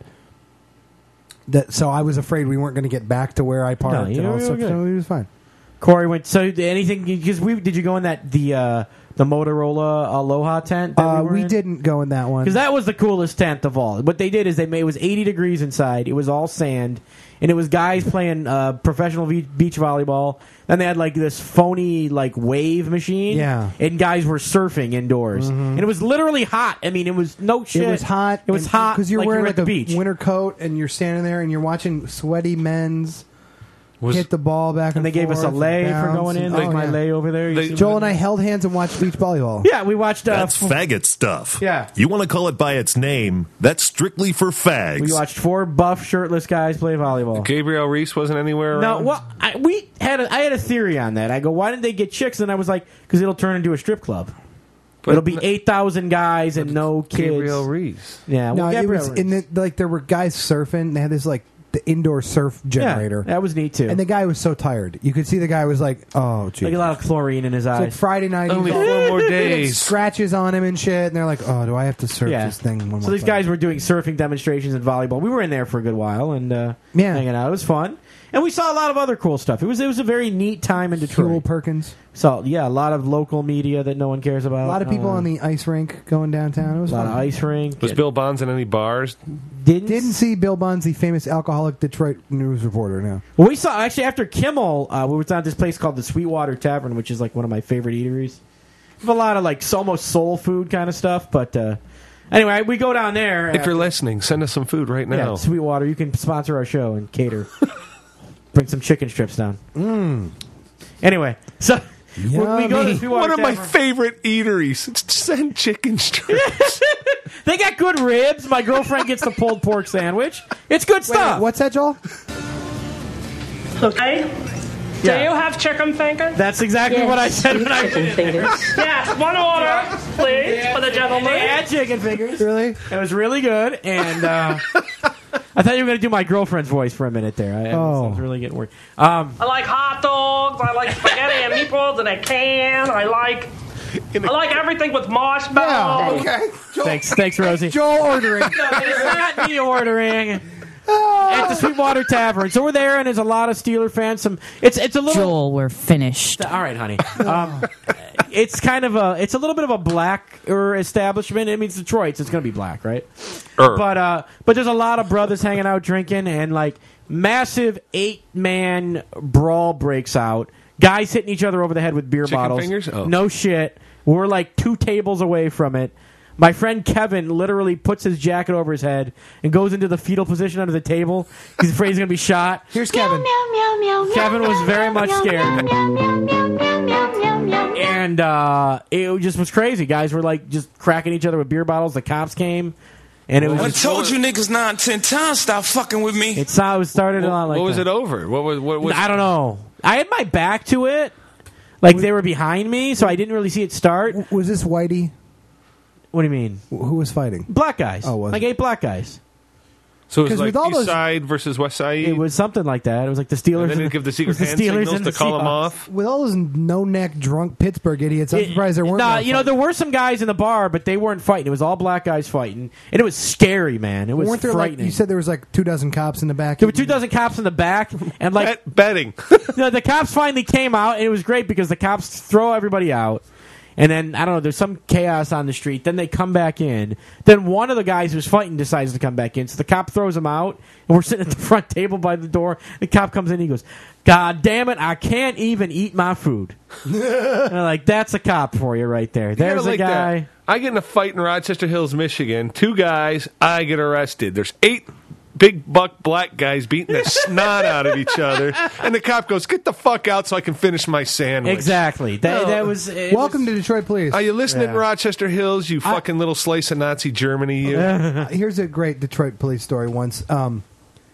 That So I was afraid we weren't going to get back to where I parked. No, and you all were stuff, good. so it was fine. Corey went. So anything? Because we did you go in that the uh, the Motorola Aloha tent? That Uh, we, were we in? didn't go in that one. Because that was the coolest tent of all. What they did is they made it was eighty degrees inside. It was all sand, and it was guys playing uh, professional ve- beach volleyball. Then they had like this phony like wave machine. Yeah. and guys were surfing indoors, and it was literally hot. I mean, it was no shit. It was hot. It was hot because you're like wearing you were like at the a beach. winter coat and you're standing there and you're watching sweaty men's Was- hit the ball back and, And they gave us a forth and lay for bounce going in, and- like oh, my yeah. lay over there. You They- see Joel what- and I held hands and watched beach volleyball. Yeah, we watched. Uh, That's f- faggot stuff. Yeah. You want to call it by its name? That's strictly for fags. we watched four buff shirtless guys play volleyball. Gabrielle Reese wasn't anywhere No, around? well, I, we had a, I had a theory on that. I go, why didn't they get chicks? And I was like, because it'll turn into a strip club. But It'll be n- eight thousand guys and no kids. Gabrielle Reese. Yeah, well, No, it Gabrielle was Reese. in the, like there were guys surfing. They had this like the indoor surf generator, Yeah, that was neat too. and the guy was so tired. You could see the guy was like, "Oh, geez." like a lot of chlorine in his It's like eyes. Friday night. Only he's all- four more he had days. scratches on him and shit, and they're like, "Oh, do I have to surf Yeah. this thing one more So these time?" guys were doing surfing demonstrations and volleyball. We were in there for a good while and uh, Yeah. hanging out. It was fun, and we saw a lot of other cool stuff. It was it was a very neat time in Detroit. Huel Perkins. So yeah, a lot of local media that no one cares about. A lot of people Uh, on the ice rink going downtown. It was a lot fun. of ice rink. Was Bill Bonds in any bars? didn't Didn't see Bill Bonds, the famous alcoholic Detroit news reporter. Now, Well, we saw actually after Kimmel, uh, we were at this place called the Sweetwater Tavern, which is like one of my favorite eateries. With a lot of like almost soul food kind of stuff, but uh, anyway, we go down there. If uh, you're listening, send us some food right yeah, now. Sweetwater, you can sponsor our show and cater. Bring some chicken strips down. Mm. Anyway, so we, we go to Yummy. the Sweetwater One of my Tavern. favorite eateries. Send chicken strips. They got good ribs. My girlfriend gets the pulled pork sandwich. It's good Wait, stuff. what's that, Joel? Okay. Do Yeah. you have chicken fingers? That's exactly Yes. what I said when I Chicken fingers. Yes, one order, please, for the They gentleman. had chicken fingers. Really? It was really good, and uh, I thought you were going to do my girlfriend's voice for a minute there. I, I, was, I was really getting worried. Um, I like hot dogs. I like spaghetti and meatballs in a can. I like. I like everything with marshmallows. Okay. Joel, thanks, thanks, Rosie. Joel ordering. It's not me ordering at the Sweetwater Tavern. So we're there, and there's a lot of Steeler fans. Some it's it's a little. Joel, we're finished. All right, honey. Um, it's kind of a it's a little bit of a blacker establishment. I mean, it's Detroit, so it's going to be black, right? Er. But uh, but there's a lot of brothers hanging out drinking, and like massive eight man brawl breaks out. Guys hitting each other over the head with beer Chicken bottles. fingers? Oh. No shit. We're like two tables away from it. My friend Kevin literally puts his jacket over his head and goes into the fetal position under the table. He's afraid he's going to be shot. Here's Kevin. Kevin was very much scared. And uh, it just was crazy. Guys were like just cracking each other with beer bottles. The cops came. And it was I just, told you niggas nine, ten times stop fucking with me. it, saw, it started a lot like what was that. it over? What was? What was? I don't know. I had my back to it. Like they were behind me, so I didn't really see it start. Was this Whitey? What do you mean? Who was fighting? Black guys. Oh, was like it? eight black guys. So it was 'Cause like with all East those- Side versus West Side. It was something like that. It was like the Steelers. and then and they give the it secret was the hand Steelers signals and to the call them Seahawks. off. With all those no-neck drunk Pittsburgh idiots, I'm surprised there weren't. Nah, no you know, fights. there were some guys in the bar, but they weren't fighting. It was all black guys fighting, and it was scary, man. It was weren't there like frightening. you said there was like two dozen cops in the back. there were two dozen cops in the back, and like Bet, betting. no, the cops finally came out, and it was great because the cops throw everybody out. And then, I don't know, there's some chaos on the street. Then they come back in. Then one of the guys who's fighting decides to come back in. So the cop throws him out. And we're sitting at the front table by the door. The cop comes in and he goes, God damn it, I can't even eat my food. And I'm like, that's a cop for you right there. You gotta There's a like guy. that. I get in a fight in Rochester Hills, Michigan. Two guys, I get arrested. There's eight big buck black guys beating the snot out of each other, and the cop goes, "Get the fuck out, so I can finish my sandwich." Exactly. That, No. that was. it Welcome was- to Detroit Police. Are you listening, Yeah. Rochester Hills? You fucking little slice of Nazi Germany. You. Uh, here's a great Detroit police story. Once, um,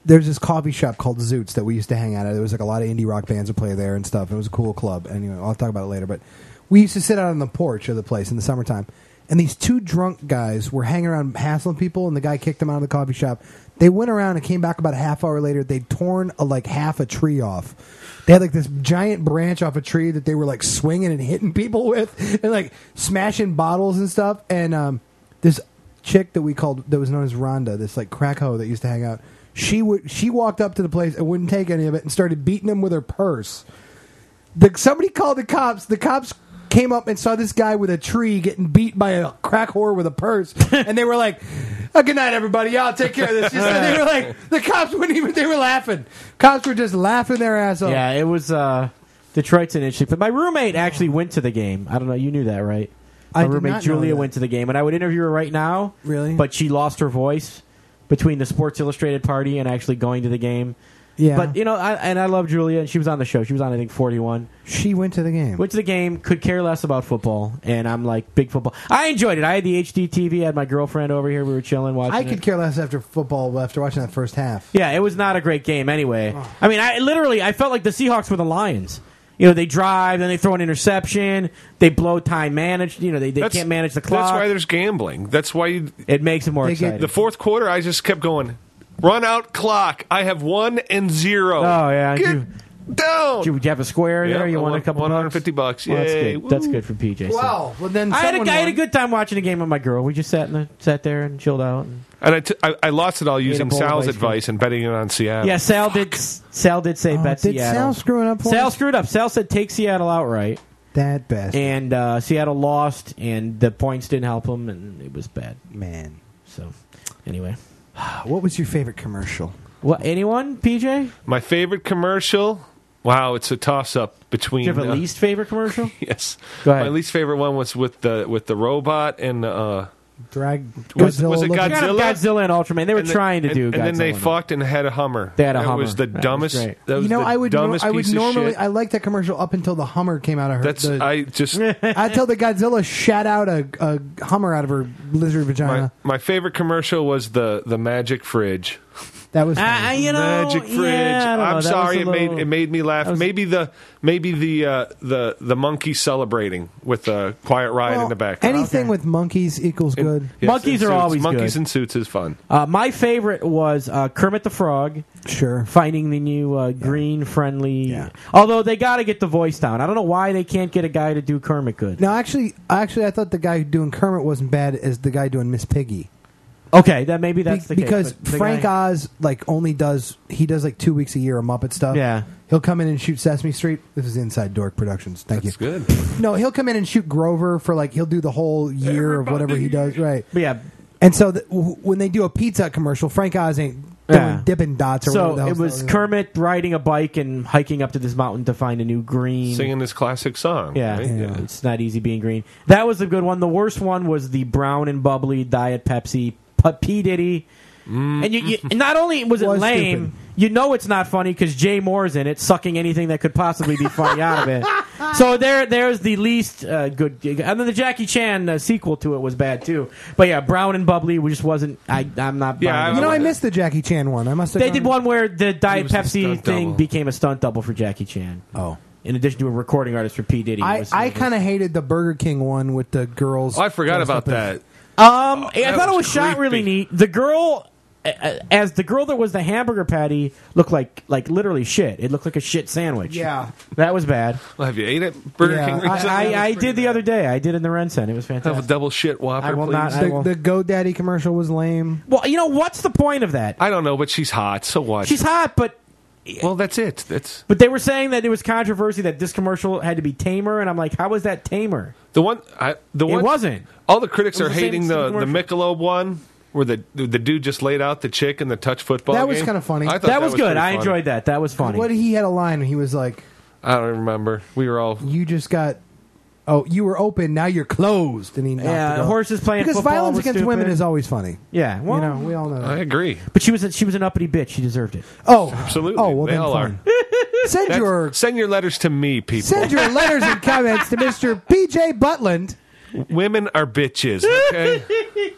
there's this coffee shop called Zoots that we used to hang out at. There was like a lot of indie rock bands that play there and stuff. It was a cool club. Anyway, I'll talk about it later. But we used to sit out on the porch of the place in the summertime, and these two drunk guys were hanging around hassling people, and the guy kicked them out of the coffee shop. They went around and came back about a half hour later. They'd torn a, like half a tree off. They had like this giant branch off a tree that they were like swinging and hitting people with, and like smashing bottles and stuff. And um, this chick that we called that was known as Rhonda, this like crack hoe that used to hang out. She would she walked up to the place and wouldn't take any of it and started beating them with her purse. The, somebody called the cops. The cops came up and saw this guy with a tree getting beat by a crack whore with a purse, and they were like, oh, "Good night, everybody. Yeah, I'll take care of this." Just, they were like, the cops wouldn't even. They were laughing. Cops were just laughing their ass off. Yeah, it was uh, Detroit's an interesting. But my roommate actually went to the game. I don't know. You knew that, right? My I did roommate not know Julia that. went to the game, and I would interview her right now. Really? But she lost her voice between the Sports Illustrated party and actually going to the game. Yeah. But, you know, I, and I love Julia, and she was on the show. She was on, I think, forty-one. She went to the game. Went to the game, could care less about football, and I'm like, big football. I enjoyed it. I had the H D T V, I had my girlfriend over here. We were chilling, watching I it. could care less after football after watching that first half. Yeah, it was not a great game anyway. I mean, I literally, I felt like the Seahawks were the Lions. You know, they drive, then they throw an interception, they blow time managed, you know, they, they That's- can't manage the clock. That's why there's gambling. That's why you, it makes it more They exciting. get- the fourth quarter, I just kept going, run out clock. I have one and zero. Oh, yeah. Get You- down. Did you, did you have a square Yeah, there? You I won a won couple one hundred fifty bucks. Well, that's Yay. good. That's Woo. good for P J. so. Wow. Well, then I had, a, someone I had a won. good time watching a game with my girl. We just sat in the, sat there and chilled out. And, And I, t- I, I lost it all using bowl of Sal's ice cream. advice and betting it on Seattle. yeah, Sal did. Sal did say Oh, bet did Seattle. Sal screw it up for Sal us? screwed up. Sal said take Seattle outright, That best. and uh, Seattle lost, and the points didn't help them, and it was bad. Man. So, anyway, What was your favorite commercial? what? Anyone? P J? My favorite commercial. Wow, it's a toss up between. Do you have a uh, least favorite commercial? Yes. Go ahead. My least favorite one was with the with the robot and uh, Drag Was- Godzilla was it looking- Kind of Godzilla? Godzilla and Ultraman. They were and the- trying to and, do and Godzilla. then they and- fucked and had a Hummer. They had a That Hummer. was the That was dumbest. great. That was You know, the I would nor- dumbest I would piece of normally shit. I liked that commercial up until the Hummer came out of her. That's the, I just until the Godzilla shat out a, a Hummer out of her lizard vagina. my, my favorite commercial was the the magic fridge. That was Uh, funny. you know, Magic fridge. yeah, I don't know. I'm That sorry, was it a made little- it made me laugh. was- Maybe the maybe the uh, the the monkey celebrating with a quiet riot Well, in the background. anything with monkeys equals In- good. yes, Monkeys in are suits. always monkeys good. in suits is fun. Uh, my favorite was uh, Kermit the Frog Sure. finding the new uh, green friendly. Yeah. Although they got to get the voice down. I don't know why they can't get a guy to do Kermit good. No, actually, actually, I thought the guy doing Kermit wasn't bad as the guy doing Miss Piggy. Okay, that maybe that's Be- the because case. but the Frank guy- Oz like only does he does like two weeks a year of Muppet stuff. Yeah. He'll come in and shoot Sesame Street. This is Inside Dork Productions. Thank That's you. good. No, he'll come in and shoot Grover for like he'll do the whole year of whatever he does. Right. But yeah. And so the, w- when they do a pizza commercial, Frank Oz ain't doing Yeah. Dippin' Dots or whatever So the it hell's was that- Kermit riding a bike and hiking up to this mountain to find a new green. Singing this classic song. Yeah, right? Yeah. it's not easy being green. That was a good one. The worst one was the brown and bubbly Diet Pepsi P, P Diddy. And you, you, and not only was it Was lame, stupid. you know it's not funny because Jay Moore's in it, sucking anything that could possibly be funny out of it. So there, there's the least uh, good. gig. And then the Jackie Chan uh, sequel to it was bad too. But yeah, brown and bubbly just wasn't. I, I'm not. Yeah, buying I- it. You know, I missed the Jackie Chan one. I must have. They gone- did one where the Diet was the Pepsi stunt thing double. became a stunt double for Jackie Chan. Oh. In addition to a recording artist for P Diddy. It I, was- I kind of hated the Burger King one with the girls. Oh, I forgot dressed about up as- that. Um, I that thought it was was shot really creepy. neat. The girl, uh, as the girl that was the hamburger patty, looked like like literally shit. It looked like a shit sandwich. Yeah. that was bad. Well, have you ate at Burger Yeah, King I- recently? I, I did the other day. I did in the Ren Center. It was have a fantastic. double shit Whopper, I will please. not- I The, will- the GoDaddy commercial was lame. Well, you know what's the point of that? I don't know, but she's hot. So what? She's hot, but well, that's it. That's but they were saying that it was controversy that this commercial had to be tamer, and I'm like, how was that tamer? the one. I, the It one wasn't. All the critics It was are the same- hating same the the commercial. Michelob one, where the the dude just laid out the chick in the touch football. That was game. kinda funny. I thought That was good. pretty I funny. enjoyed that. That was funny. What he had a line. He was like, I don't remember. We were all. "You just got." Oh, you were open. Now you're closed. And he knocked Yeah, it off. horses playing because football violence was against women stupid. is always funny. Yeah, well, you know, we all know that. I agree. but she was a, she was an uppity bitch. She deserved it. Oh, Absolutely. Oh, well They then all fine. Send That's- your send your letters to me, people. send your letters and comments to Mister P J Butland. Women are bitches. Okay.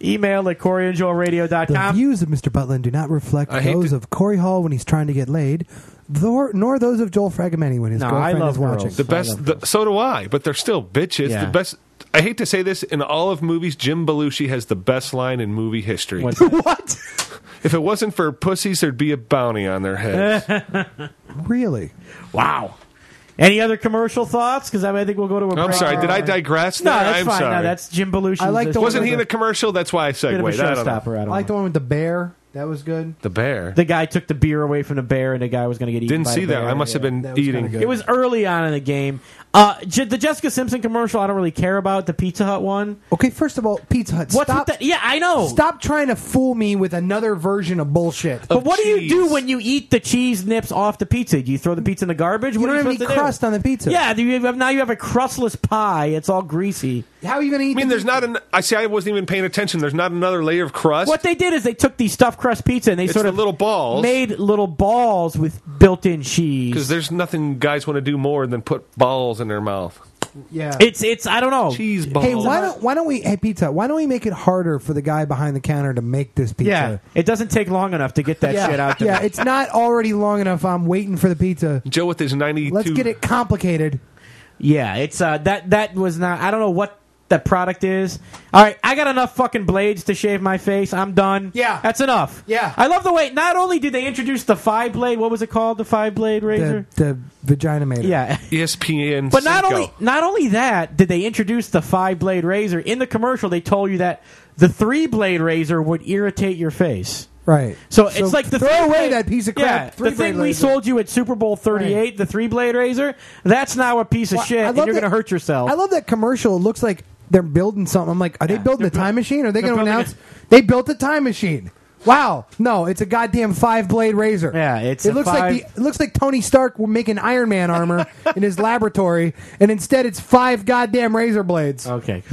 Email at corey and joel radio dot The com. views of Mister Butland do not reflect I hate those to- of Corey Hall when he's trying to get laid, nor, nor those of Joel Fragomeni when his No, I girlfriend love is watching. girls. The best. The, so do I. But they're still bitches. Yeah. The best. I hate to say this, in all of movies, Jim Belushi has the best line in movie history. What's that? What? If it wasn't for pussies, there'd be a bounty on their heads. Really? Wow. Any other commercial thoughts? Because I think we'll go to a I'm break. sorry. Did I digress? No, there? that's I'm fine. sorry. No, that's Jim Belushi. I like the one Wasn't with he in the- a commercial? That's why I bit of a segued. I don't know. showstopper. I I don't like know. the one with the bear. That was good. The bear. The guy took the beer away from the bear, and the guy was going to get eaten. Didn't by see the that. bear. I must have been that was eating. kinda good. It was early on in the game. Uh, J- the Jessica Simpson commercial, I don't really care about. The Pizza Hut one. Okay, first of all, Pizza Hut. What's stop, with that? Yeah, I know. Stop trying to fool me with another version of bullshit. But what do you cheese. do when you eat the cheese nips off the pizza? Do you throw the pizza in the garbage? You What don't are have you any supposed to do? crust on the pizza. Yeah, do you have, now you have a crustless pie. It's all greasy. How are you going to eat? I mean, the there's not an. I see. I wasn't even paying attention. There's not another layer of crust. What they did is they took the stuffed crust pizza and they It's sort the of little balls. made little balls with built-in cheese. Because there's nothing guys want to do more than put balls in their mouth. Yeah. It's it's I don't know. Cheese balls. Hey, why don't why don't we? Hey, Pizza. Why don't we make it harder for the guy behind the counter to make this pizza? Yeah, it doesn't take long enough to get that yeah, shit out there. yeah. It's not already long enough. I'm waiting for the pizza. Joe with his ninety-two. Let's get it complicated. Yeah, it's uh that that was not. I don't know what that product is. All right, I got enough fucking blades to shave my face. I'm done. Yeah. that's enough. Yeah. I love the way. Not only did they introduce the five blade, what was it called? The five blade razor. The, the vagina mater. Yeah. E S P N. But not Cinco. only not only that did they introduce the five blade razor in the commercial. They told you that the three blade razor would irritate your face. Right. So, it's like the throw three away blade- that piece of crap. Yeah, three the thing blade we laser. sold you at Super Bowl thirty-eight, Right. the three blade razor. That's now a piece of Well, shit, I and love you're that- going to hurt yourself. I love that commercial. It looks like they're building something. I'm like, are they Yeah, building a they're time buil- machine? Are they they're going to building announce they built a time machine? Wow, no, it's a goddamn five blade razor. Yeah, it's it a looks five- like the, it looks like Tony Stark were making Iron Man armor in his laboratory, and instead it's five goddamn razor blades. Okay.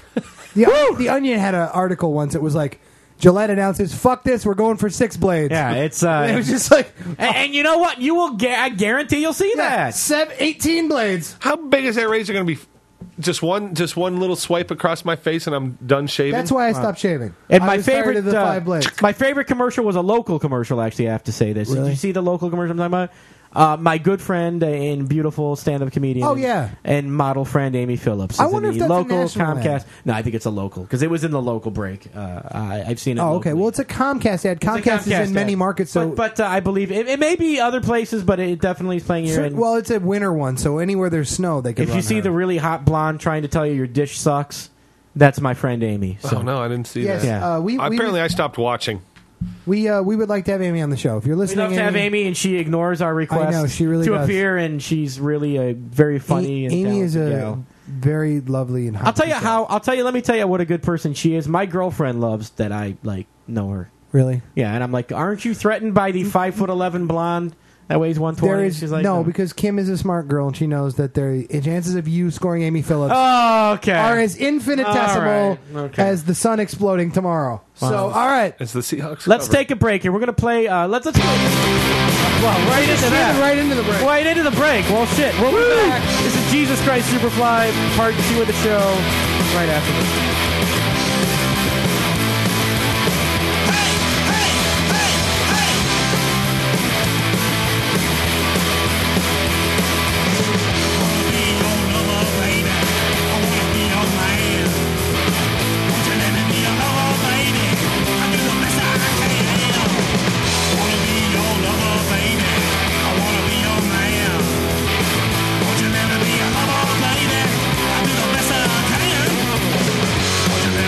The, the Onion had an article once. It was like Gillette announces, "Fuck this, we're going for six blades." Yeah, it's uh, And it was just like and, and you know what? You will. Ga- I guarantee you'll see yeah, that. seven, eighteen blades. How big is that razor going to be? Just one, just one little swipe across my face, and I'm done shaving. That's why I stopped shaving. And I my was tired favorite, of the uh, five blades. my favorite commercial was a local commercial. Actually, I have to say this. Did Really? you see the local commercial I'm talking about? Uh, my good friend and beautiful stand-up comedian. Oh, yeah. and model friend Amy Phillips. I is wonder in if the that's a local national Comcast. ad. No, I think it's a local because it was in the local break. Uh, I, I've seen it. Oh, okay. locally. Well, it's a Comcast ad. It's a Comcast, is in many ad. markets, so but, but uh, I believe it, it may be other places, but it definitely is playing here. Cer- and well, it's a winter one, so anywhere there's snow, they can. if you run see her. the really hot blonde trying to tell you your dish sucks, that's my friend Amy. So. Oh no, I didn't see Yes, that. Yeah. uh, we, we Apparently, would, I stopped watching. we uh, we would like to have Amy on the show. If you're We listening, love to have Amy, and she ignores our request know, she really to does. appear, and she's really a very funny. A- and Amy is a talented gal. very lovely and. I'll tell you hot how. I'll tell you. Let me tell you what a good person she is. My girlfriend loves that I like know her. Really? Yeah, and I'm like, aren't you threatened by the five foot eleven blonde that weighs one twenty? There is She's like, no, because Kim is a smart girl and she knows that the chances of you scoring Amy Phillips Oh, okay. are as infinitesimal All right. Okay. as the sun exploding tomorrow. So, Wow. all right, It's the Seahawks. Let's cover. take a break here. We're gonna play. Uh, let's let's go. Well, right into that. right into the break. Right into the break. Well, shit. We'll be back. This is Jesus Christ Superfly, part two of the show, right after this. Won't you let me be a lover, baby? I do the best I can.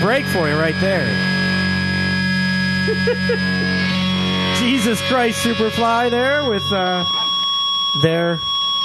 break for you right there. Jesus Christ Superfly there with uh, their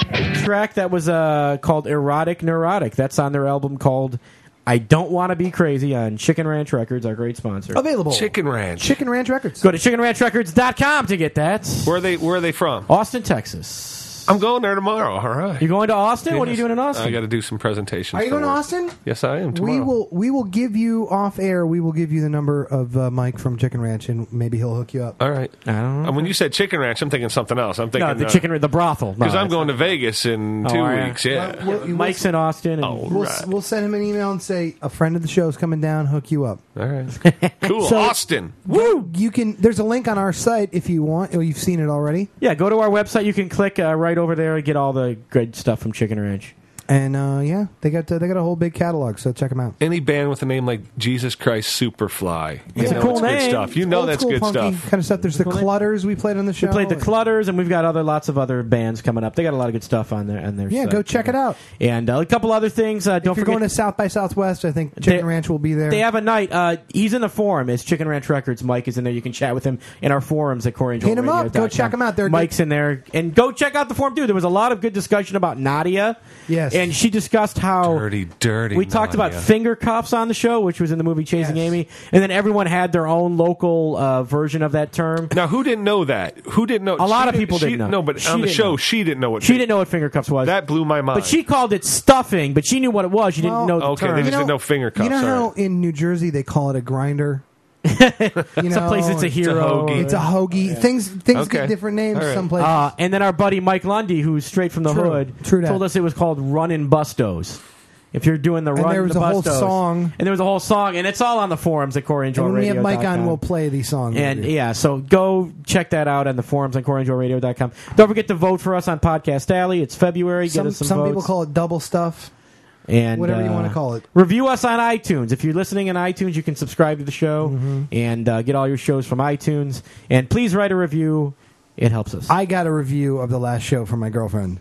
track that was uh, called Erotic Neurotic. That's on their album called I Don't Want to Be Crazy on Chicken Ranch Records, our great sponsor. Available. Chicken Ranch. Chicken Ranch Records. Go to chicken ranch records dot com to get that. Where are they, where are they from? Austin, Texas. I'm going there tomorrow. All right. You going to Austin? What are you Yes. doing in Austin? I got to do some presentations. Are you for going to work. Austin? Yes, I am. Tomorrow. We will. We will give you off air. We will give you the number of uh, Mike from Chicken Ranch, and maybe he'll hook you up. All right. I don't know. And when you said Chicken Ranch, I'm thinking something else. I'm thinking No, the uh, chicken, the brothel. because No, I'm that's going to Vegas in Oh, two are ya? weeks. Yeah. Well, we'll- Mike's in Austin. And Oh, We'll, right. we'll send him an email and say a friend of the show's coming down. Hook you up. All right. Cool. So- Austin. Woo! You can. There's a link on our site if you want. Oh, you've seen it already. Yeah, go to our website. You can click uh, right over there and get all the good stuff from Chicken Ranch. And uh, yeah, they got uh, they got a whole big catalog. So check them out. Any band with a name like Jesus Christ Superfly. You It's a know cool it's name. good stuff. You know Old that's school good funky stuff. kind of stuff. There's the Cool name. Clutters we played on the show. We played the Clutters, and we've got other lots of other bands coming up. They got a lot of good stuff on their on their Yeah, site. go check it out. And uh, a couple other things. Uh, don't If you're forget going to South by Southwest, I think Chicken They- Ranch will be there. They have a night. Uh, he's in the forum. It's Chicken Ranch Records. Mike is in there. You can chat with him in our forums at Corey and Joel Hit him up. Radio dot Go com. check him out. They're Mike's in there. And go check out the forum, too. There was a lot of good discussion about Nadia. Yes. And she discussed how... Dirty, dirty. We talked about Nadia. finger cuffs on the show, which was in the movie Chasing Yes. Amy. And then everyone had their own local uh, version of that term. Now, who didn't know that? Who didn't know? A lot She of people she, didn't know. No, but She on the didn't show, know. she didn't know what. She didn't know what finger cuffs was. That blew my mind. But she called it stuffing, but she knew what it was. She Well, didn't know the okay, term. they just didn't know finger cuffs. You know all how right. in New Jersey they call it a grinder? you know, Some place it's a hero. hoagie. It's a hoagie. Things things Okay. get different names. All right. Some places. Uh, and then our buddy Mike Lundy, who's straight from the True. hood, True that. told us it was called Runnin' Bustos. If you're doing the And run, there was the a whole Bustos. song. and there was a whole song, and it's all on the forums at Corey and Joel and when we Radio. have Mike on, we'll play these songs. And with you. yeah, so go check that out on the forums on Corey and Joel Radio dot com. Don't forget to vote for us on Podcast Alley. It's February. Get some us some, some votes. people call it double stuff. and whatever you uh, wanna call it. Review us on iTunes. If you're listening on iTunes, you can subscribe to the show Mm-hmm. and uh, get all your shows from iTunes. And please write a review. It helps us. I got a review of the last show from my girlfriend.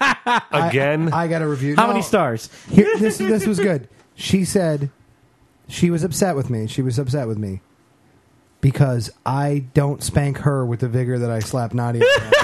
Again? I, I got a review. How No, many stars? Here, this this was good. She said she was upset with me. She was upset with me because I don't spank her with the vigor that I slap Nadia.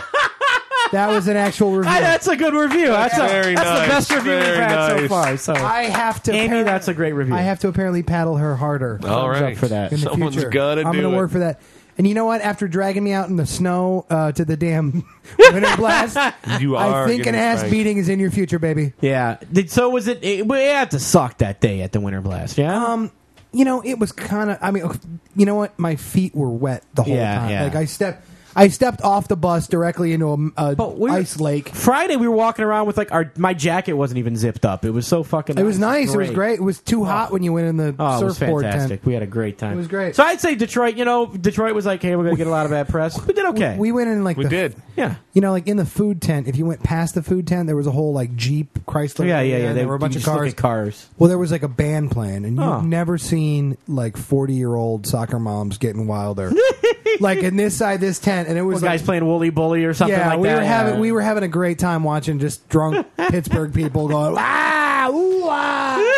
That was an actual review. Ah, that's a good review. That's, a, Very that's nice. the best review we've Very had so nice. far. So I have to. Amy, appar- that's a great review. I have to apparently paddle her harder. All Thumbs up right. for that. in the Someone's future. gotta I'm do gonna it. work for that. And you know what? After dragging me out in the snow uh, to the damn winter blast, You are I think an getting ass spanked. beating is in your future, baby. Yeah. Did, so was it? It, we had to suck that day at the Winter Blast. Yeah. Um, you know, it was kind of. I mean, you know what? My feet were wet the whole Yeah, time. yeah. Like I stepped, I stepped off the bus directly into a, a But we were- ice lake. Friday we were walking around with like our my jacket wasn't even zipped up. It was so fucking. It was nice. It was great. It was too Oh. hot when you went in the Oh, it was surfboard fantastic. tent. We had a great time. It was great. So I'd say Detroit. You know, Detroit was like, hey, we're gonna get a lot of bad press. We did okay. We went in like We the, did. yeah. You know, like in the food tent. If you went past the food tent, there was a whole like Jeep, Chrysler. Yeah, yeah, area, yeah. and They there were a bunch you of just look cars. at cars. Well, there was like a band playing, and you've Oh. never seen like forty-year-old soccer moms getting wilder. Like in this side, this tent, and it was Well, like, guys playing Wooly Bully or something yeah, like we that. were having yeah. we were having a great time watching just drunk Pittsburgh people going ah ooh ah,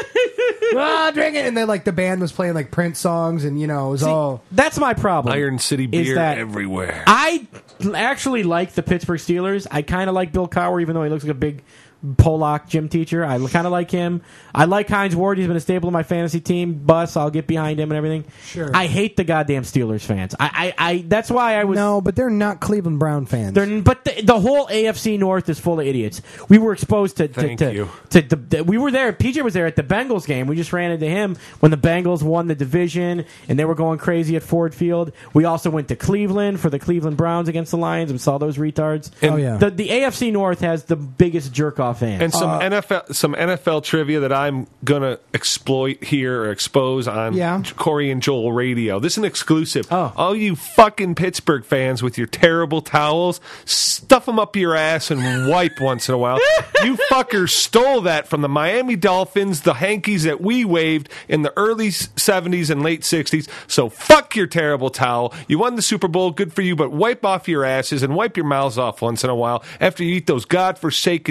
ah drinking, and then like the band was playing like Prince songs, and you know it was See, all that's my problem. Iron City is beer that everywhere. I actually like the Pittsburgh Steelers. I kind of like Bill Cowher, even though he looks like a big Polak gym teacher. I kind of like him. I like Hines Ward. He's been a staple of my fantasy team. Bus, I'll get behind him and everything. Sure. I hate the goddamn Steelers fans. I, I, I that's why I was. no, but they're not Cleveland Brown fans. They're, but the, the whole A F C North is full of idiots. We were exposed to. to, Thank to, you. to the, the- we were there. P J was there at the Bengals game. We just ran into him when the Bengals won the division, and they were going crazy at Ford Field. We also went to Cleveland for the Cleveland Browns against the Lions and saw those retards. Oh, yeah. The, the A F C North has the biggest jerk off fans. And some Uh, N F L, some N F L trivia that I'm gonna exploit here or expose on Yeah. Corey and Joel Radio. This is an exclusive. Oh. All you fucking Pittsburgh fans with your terrible towels, stuff them up your ass and wipe once in a while. You fuckers stole that from the Miami Dolphins, the hankies that we waved in the early seventies and late sixties. So fuck your terrible towel. You won the Super Bowl, good for you, but wipe off your asses and wipe your mouths off once in a while after you eat those godforsaken sandwiches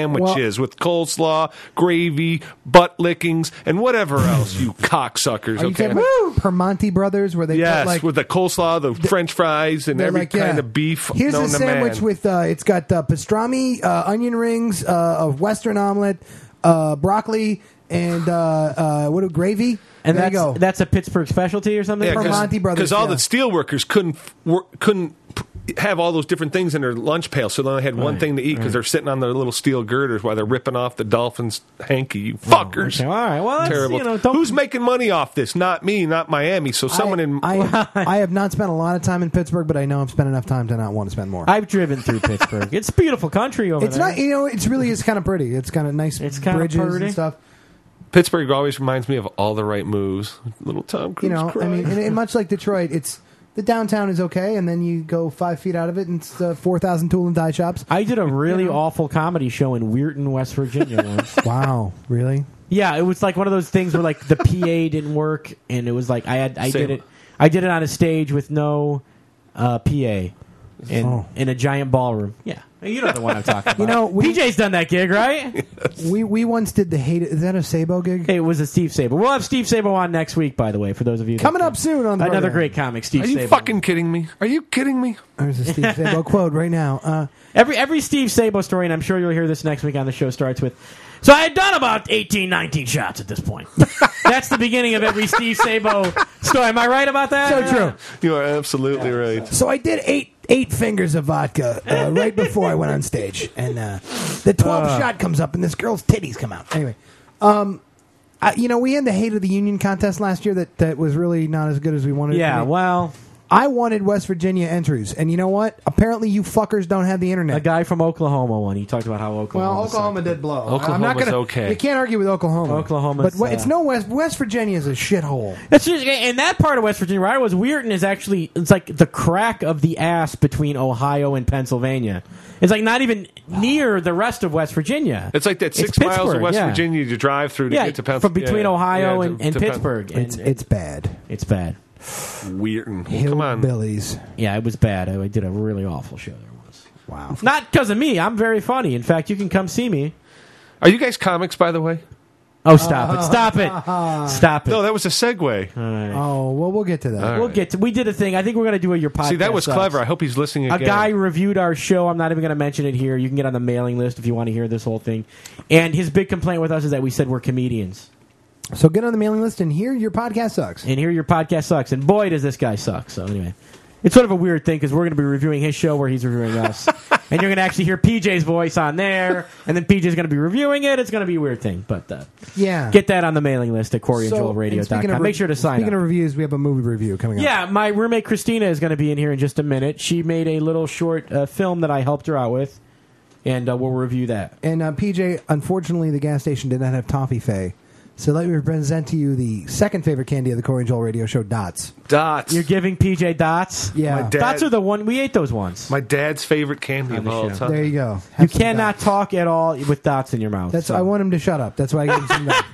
sandwiches with coleslaw, gravy, butt lickings, and whatever else, you cocksuckers. Are you Okay. talking about Permonti Brothers, where they Yes, put like with the coleslaw, the French fries, and they're every like, kind yeah. of beef Here's known a to sandwich man. with uh, it's got uh, pastrami, uh, onion rings, uh, a Western omelet, uh, broccoli, and uh, uh, what a gravy. And there that's you go. that's a Pittsburgh specialty or something. Permonti Brothers, Because all yeah. the steel workers couldn't f- work, couldn't p- have all those different things in their lunch pail, so they only had one Right, thing to eat because right. they're sitting on their little steel girders while they're ripping off the Dolphins' hanky. You fuckers! okay, all right, well, that's, terrible. you know, don't- Who's making money off this? Not me, not Miami. So someone I, in I, I have not spent a lot of time in Pittsburgh, but I know I've spent enough time to not want to spend more. I've driven through Pittsburgh. It's a beautiful country over It's there. not, you know, it's really is kind of pretty. It's kind of nice It's kinda bridges pretty. and stuff. Pittsburgh always reminds me of All the Right Moves. Little Tom Cruise. You know, I crying. mean, and, and much like Detroit, it's the downtown is okay, and then you go five feet out of it, and it's uh, four thousand tool and die shops. I did a really awful comedy show in Weirton, West Virginia once. Wow, really? Yeah, it was like one of those things where like the P A didn't work, and it was like I had I Same. did it I did it on a stage with no uh, P A in Oh. in a giant ballroom. Yeah, you know the one I'm talking about. You know, we- P J's done that gig, right? We we once did the hate. Is that a Sabo gig? It was a Steve Sabo. We'll have Steve Sabo on next week, by the way, for those of you that- Coming up soon on the another program. great comic, Steve Are you Sabo. fucking kidding me? Are you kidding me? There's a Steve Sabo quote right now. Uh, Every every Steve Sabo story, and I'm sure you'll hear this next week on the show, starts with, so I had done about eighteen, nineteen shots at this point. That's the beginning of every Steve Sabo story. Am I right about that? so true. You are absolutely right. So I did eight eight fingers of vodka uh, right before I went on stage, and uh, the twelfth Uh. shot comes up, and this girl's titties come out. Anyway, um, I, you know, we had the Hate of the Union contest last year that, that was really not as good as we wanted. it Yeah, to be. well, I wanted West Virginia entries, and you know what? Apparently, you fuckers don't have the internet. a guy from Oklahoma won. He talked about how Oklahoma. Well, Oklahoma did blow. I'm Oklahoma's not gonna, okay. You can't argue with Oklahoma. Oklahoma's, but it's uh, no West. West Virginia is a shithole. That's just, and that part of West Virginia where I was, Weirton is actually, it's like the crack of the ass between Ohio and Pennsylvania. It's like not even near the rest of West Virginia. It's like that It's six miles of Pittsburgh, West yeah. Virginia to drive through to Yeah, get to Pennsylvania. from between yeah, Ohio yeah, and, to- and to Pen- Pittsburgh. It's and, it's bad. it's bad. Weirton. Come on. Hillbillies. Yeah, it was bad. I did a really awful show there once. Wow. Not because of me. I'm very funny. In fact, you can come see me. Are you guys comics, by the way? Oh, stop it! Stop it! Stop it! No, that was a segue. All right. Oh well, we'll get to that. All We'll right. get to. We did a thing. I think we're going to do a your podcast. See, that was sucks. clever. I hope he's listening A again. guy reviewed our show. I'm not even going to mention it here. You can get on the mailing list if you want to hear this whole thing. And his big complaint with us is that we said we're comedians. So get on the mailing list and hear your podcast sucks. And here your podcast sucks. And boy, does this guy suck. So anyway, it's sort of a weird thing because we're going to be reviewing his show where he's reviewing us. And you're going to actually hear P J's voice on there. And then P J's going to be reviewing it. It's going to be a weird thing. But uh, Yeah. get that on the mailing list at Corey and Joel and Radio dot speaking com. of Make sure to sign Speaking up. of reviews, we have a movie review coming up. Yeah, my roommate Christina is going to be in here in just a minute. She made a little short uh, film that I helped her out with, and uh, we'll review that. And uh, P J, unfortunately, the gas station did not have Toffee Fay. So let me present to you the second favorite candy of the Corey and Joel Radio Show, Dots. Dots. You're giving P J dots? Yeah. My dad- Dots are the one, we ate those once. My dad's favorite candy On of the all show. time. There you go. You Have some cannot dots. talk at all with dots in your mouth. That's so. I want him to shut up. That's why I gave him some dots.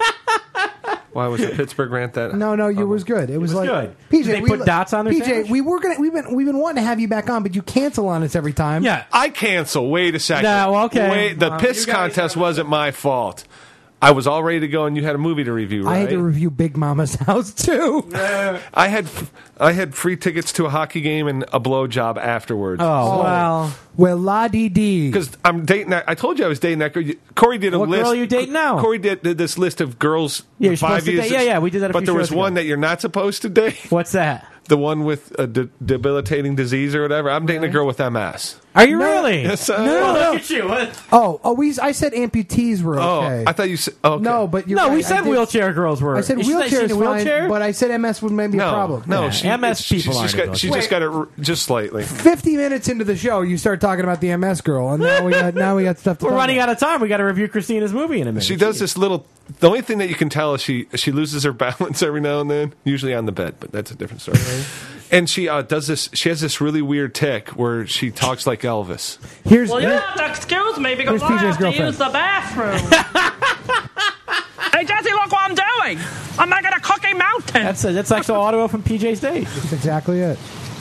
Why was the Pittsburgh rant that? No, no, you was good. It was, was like good. P J. Did they we put li- dots on their P J, sandwich? we were gonna we've been we've been wanting to have you back on, but you cancel on us every time. Yeah. I cancel. Wait a second. No, okay. Wait, the Uh, piss you guys contest are- wasn't my fault. I was all ready to go, and you had a movie to review, right? I had to review Big Mama's house too. I had I had free tickets to a hockey game and a blowjob afterwards. Oh, well. Well, la dee dee. Because I'm dating that. I told you I was dating that girl. Corey did a What list. girl are you dating now? Corey did, did this list of girls. Yeah, you're five supposed to years. date- yeah, yeah, we did that a But few there was shows one ago. that you're not supposed to date. What's that? The one with a de- debilitating disease or whatever. I'm dating a girl with M S. Are you No. really? Yes, I no, am. look at you. What? Oh, oh, we. I said amputees were okay. Oh, I thought you said. Okay. No, but you're No, right. we I said did- wheelchair girls were. I said Is she- wheelchair she is in a wheelchair? fine, but I said M S would maybe no, a problem. no. Yeah, She, M S she, people she's aren't got, in she those. just got it r- just slightly. Fifty minutes into the show, you start talking about the M S girl, and now we got now we got stuff to We're talk running about. out of time. We got to review Christina's movie in a minute. She does this little. The only thing that you can tell is she she loses her balance every now and then, usually on the bed, but that's a different story. And she uh, does this. She has this really weird tick where she talks like Elvis. Here's Well, you here- have to excuse me because Here's I P J's have to girlfriend. use the bathroom. Hey, Jesse, look what I'm doing. I'm making a cookie mountain. That's a, that's actual audio from P J's date. That's exactly it.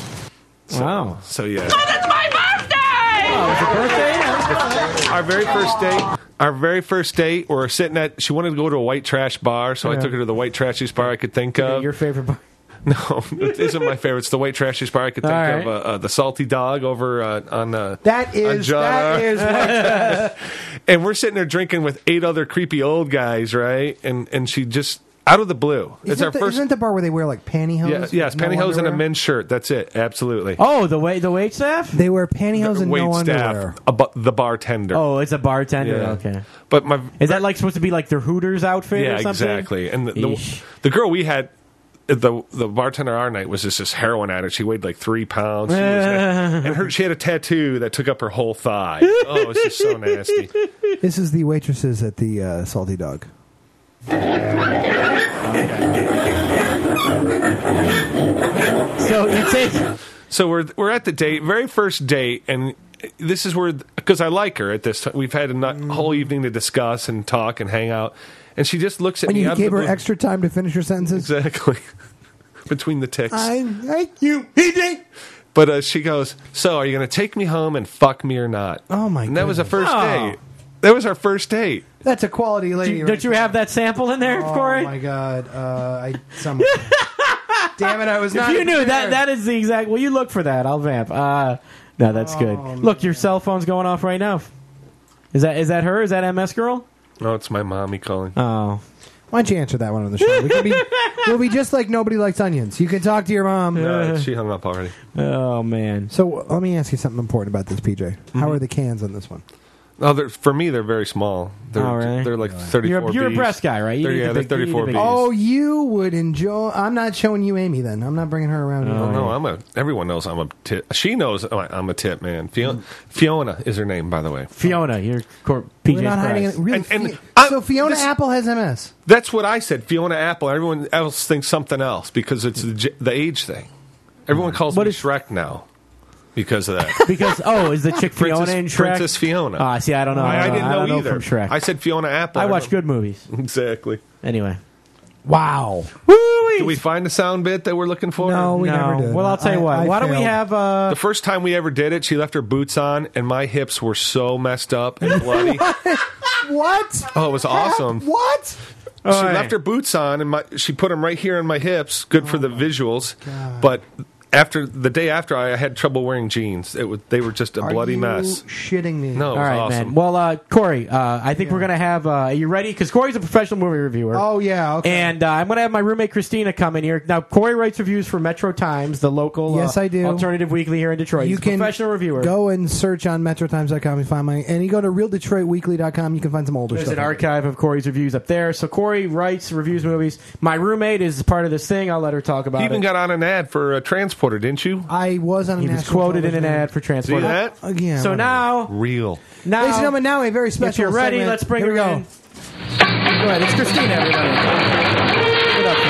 Wow. So yeah, Because it's my birthday! Oh, it's a birthday? our very first date, our very first date, we're sitting at. She wanted to go to a white trash bar, so Yeah. I took her to the white trashiest bar I could think of. Your favorite bar? No, it isn't my favorite. It's the white trashiest bar I could think All of. right. Uh, uh, the Salty Dog over uh, on uh, That is on John that R. is white trash. And we're sitting there drinking with eight other creepy old guys, right? And and she just out of the blue. It's Isn't, our the, first. isn't the bar where they wear like pantyhose? Yeah, yes, with no pantyhose and a underwear? men's shirt. That's it. Absolutely. Oh, the wait, the wait staff. They wear pantyhose and Wait no staff, underwear. a bu- the bartender. Oh, it's a bartender. Yeah. Okay. But my Is that like supposed to be like their Hooters outfit yeah, or something? exactly. And the, the Eesh. the girl we had. The the bartender our night was just this heroin addict. She weighed like three pounds, she was, and her she had a tattoo that took up her whole thigh. Oh, it was just so nasty. This is the waitresses at the uh, Salty Dog. So you take. So we're we're at the date, very first date, and this is where because I like her at this time. We've had a nut- whole evening to discuss and talk and hang out, and she just looks at And me. you out of gave the her blue. extra time to finish her sentences. Exactly. Between the ticks. I like you, P J. But uh, she goes, so are you going to take me home and fuck me or not? Oh, my And that was the goodness. first Oh. date. That was our first date. That's a quality lady. Do, right don't you there. have that sample in there, Oh Corey? my god! Uh, I somewhere. Damn it! I was If not. you knew that, prepared. that is the exact. Well, you look for that. I'll vamp. Uh, no, that's good. Oh, Look, your cell phone's going off right now. Is that is that her? Is that M S girl? No, it's my mommy calling. Oh, Why don't you answer that one on the show? We can be, we'll be just like Nobody Likes Onions. You can talk to your mom. No, she hung up already. oh man. So let me ask you something important about this, P J. Mm-hmm. How are the cans on this one? Oh, they're, for me, they're very small. They're, Oh, really? they're like thirty-four You're a, you're a Bs. breast guy, right? You They're, need yeah, the they're big- you need the thirty-four big- Bs. Oh, you would enjoy. I'm not showing you Amy then. I'm not bringing her around. Oh, either. No, I'm a. Everyone knows I'm a tip. She knows I'm a tip man. Fiona, Fiona is her name, by the way. Fiona, you're Cor- P J's We're not hiding prize. it. Really, And- and Fi- I- so Fiona this- Apple has M S. That's what I said. Fiona Apple. Everyone else thinks something else because it's the, j- the age thing. Everyone calls What me is- Shrek now because of that. Because oh, is the chick Fiona Princess, in Shrek? Princess Fiona. Ah, see, I don't know. I, I didn't I know don't either. from Shrek. I said Fiona Apple. I watch Everyone- good movies. Exactly. Anyway. Wow. Did we find the sound bit that we're looking for? No, we no. never did. Well, I'll tell you I- what. I Why don't we failed. have? Uh, The first time we ever did it, she left her boots on, and my hips were so messed up and bloody. What? Oh, it was awesome. What? She Oh, hey. left her boots on, and my, she put them right here on my hips. Good for the Oh, visuals. But after the day after, I had trouble wearing jeans. It was they were just a Are bloody you mess. shitting me? No, it all was right, awesome. man. Well, uh, Corey, uh, I think we're gonna have. Uh, are you ready? Because Corey's a professional movie reviewer. Oh yeah. Okay. And uh, I'm going to have my roommate Christina come in here. Now, Corey writes reviews for Metro Times, the local Yes, uh, I do. alternative weekly here in Detroit. you He's a can professional reviewer. Go and search on metro times dot com and find my. And you go to real detroit weekly dot com. You can find some older There's stuff. an archive of Corey's reviews up there. So Corey writes, reviews movies. My roommate is part of this thing. I'll let her talk about You even it. got on an ad for a transporter, didn't you? I was on. A he was national quoted in an television. ad for Transporter. See that? Again. So now, Real. now, Ladies and gentlemen, now a very special. if you're ready, segment. let's bring Here her we go. in. Go ahead. It's Christina, everybody. Give it up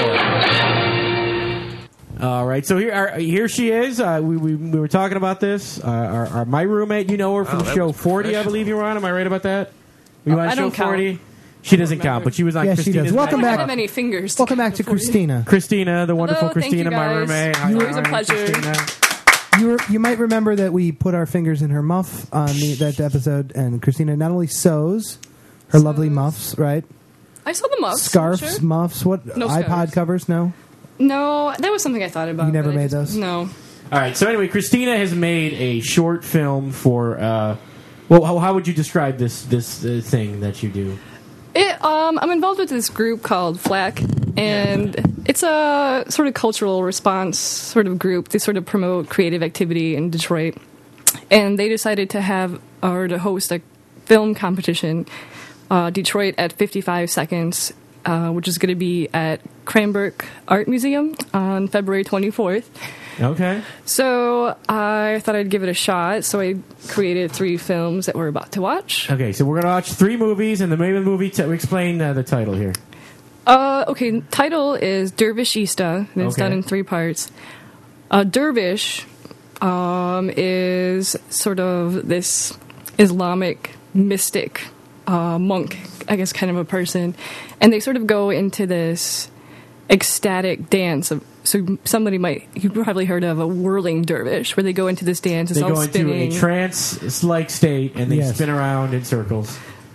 for her. All right, so here, our, here she is. Uh, we, we we were talking about this. Uh, our, our my roommate, you know her from Wow, that show was forty, I professional. believe you were on. Am I right about that? Were you on I show don't count. forty? She doesn't count, but she was on Yes, she Christina's does. Welcome I don't back. have many fingers. Welcome back to before you- Christina. Christina, the wonderful Hello, thank Christina, you, my guys. roommate. It's always a Hi, pleasure. Christina. You were, you might remember that we put our fingers in her muff on the, that episode, and Christina not only sews her lovely muffs, right? I saw the muffs. Scarves, sure. muffs, what No iPod scarves. covers? No. No, that was something I thought about. You never but I made just- those? No. All right. So anyway, Christina has made a short film for. Uh, well, how, how would you describe this this uh, thing that you do? It, um, I'm involved with this group called FLAC, and it's a sort of cultural response sort of group. They sort of promote creative activity in Detroit, and they decided to have or to host a film competition, uh, Detroit at fifty-five seconds, uh, which is going to be at Cranbrook Art Museum on February twenty-fourth. Okay. So I thought I'd give it a shot. So I created three films that we're about to watch. Okay. So we're gonna watch three movies, and the name of the movie. T- explain uh, the title here. Uh, okay, title is Dervish Ista, and it's Okay. done in three parts. Uh, Dervish um, is sort of this Islamic mystic uh, monk, I guess, kind of a person, and they sort of go into this ecstatic dance. Of, so somebody might you've probably heard of a whirling dervish, where they go into this dance. It's They all go into spinning. a trance-like state, and they Yes. spin around in circles.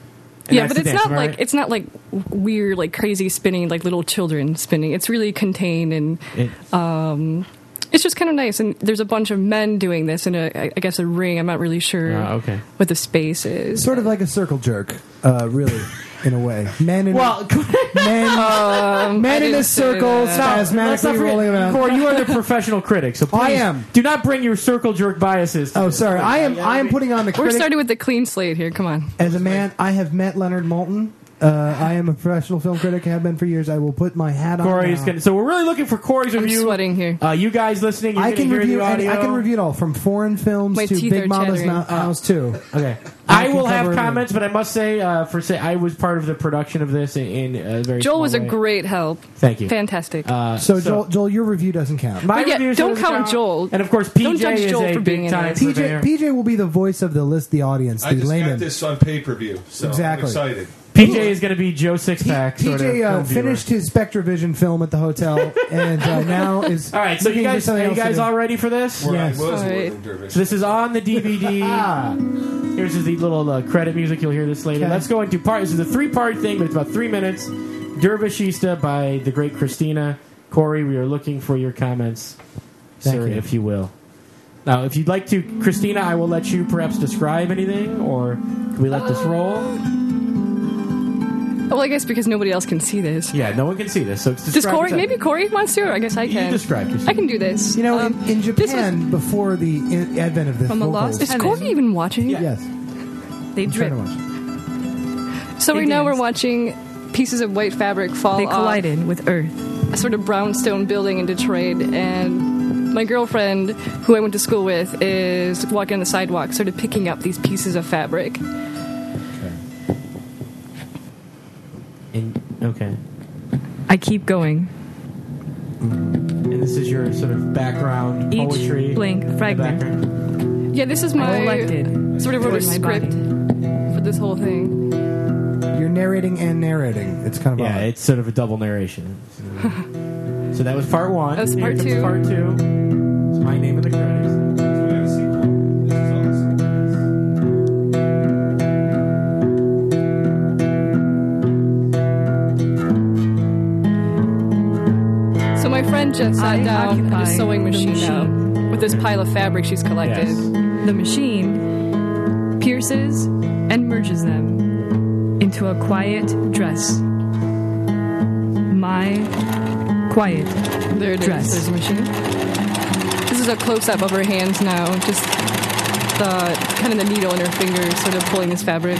And yeah, that's but the it's dance, not am I like right? it's not like weird, like crazy spinning, like little children spinning. It's really contained and It- um, it's just kind of nice. And there's a bunch of men doing this in a, I I guess, a ring. I'm not really sure Ah, okay. what the space is. Sort of like a circle jerk, uh, really, in a way. Men in Well, men, Um, men I in a didn't say circle, that. let's not spasmodically forget, rolling around. Corey, you are the professional critic, so please I am. do not bring your circle jerk biases. To Oh, this. sorry. I am. I am putting on the We're critic. starting with the clean slate here. Come on. As a man, I have met Leonard Moulton. Uh, I am a professional film critic. Have been for years. I will put my hat on. Corey is now. going. So we're really looking for Corey's I'm review. sweating here. Uh, you guys listening, you're I gonna can hear review. the Any, audio. I can review it all, from foreign films My to teeth Big are Mama's chattering. Mou- House too. Okay. I I can will cover have everything. comments, but I must say, uh, for say, I was part of the production of this in, in a very. Joel small was a way. great help. Thank you. Fantastic. Uh, So, Joel, Joel, your review doesn't count. my But yeah, review don't doesn't count Joel. And of course, P J Don't judge is Joel a for being big in time it. P J, purveyor. P J will be the voice of the list, the audience, the I just layman. got this on pay per view, so Exactly. I'm excited. P J is going to be Joe Sixpack. P sort of J uh, film viewer. finished his Spectravision film at the hotel, and uh, now is All right, so you looking for guys, something are you else to guys do. all ready for this? Where Yes. I was All right. William Dervish. So this is on the D V D. Here's the little uh, credit music. You'll hear this later. Okay. Let's go into part. This is a three-part thing, but it's about three minutes. Dervishista by the great Christina. Corey, we are looking for your comments, Thank sir, you. if you will. Now, if you'd like to, Christina, I will let you perhaps describe anything, or can we let this roll? Well, I guess because nobody else can see this. Yeah, no one can see this, so it's Does describe Corey? yourself. Maybe Corey wants to. Or I guess I You can. describe yourself. I can do this. You know, Um, in, in this Japan, before the in- advent of the From a vocals, lost Is heaven. Corey even watching? yes, They I'm drip. trying to watch. So They right now we're dance. watching pieces of white fabric fall They off collided with Earth. a sort of brownstone building in Detroit, and my girlfriend, who I went to school with, is walking on the sidewalk, sort of picking up these pieces of fabric. And, okay. I keep going. And this is your sort of background Each poetry. blank in the fragment. background. Yeah, this is my collected sort of wrote a toward my script body. for this whole thing. You're narrating and narrating. It's kind of Yeah, odd. it's sort of a double narration. So, so that was part one. That's Here part comes two. Part two. It's my name in the credits. So my friend just sat I down at occupy a sewing the machine machine. now with this pile of fabric she's collected. Yes. The machine pierces and merges them into a quiet dress. My quiet There it is. dress. There's a machine. This is a close-up of her hands now, just the kind of the needle in her fingers, sort of pulling this fabric.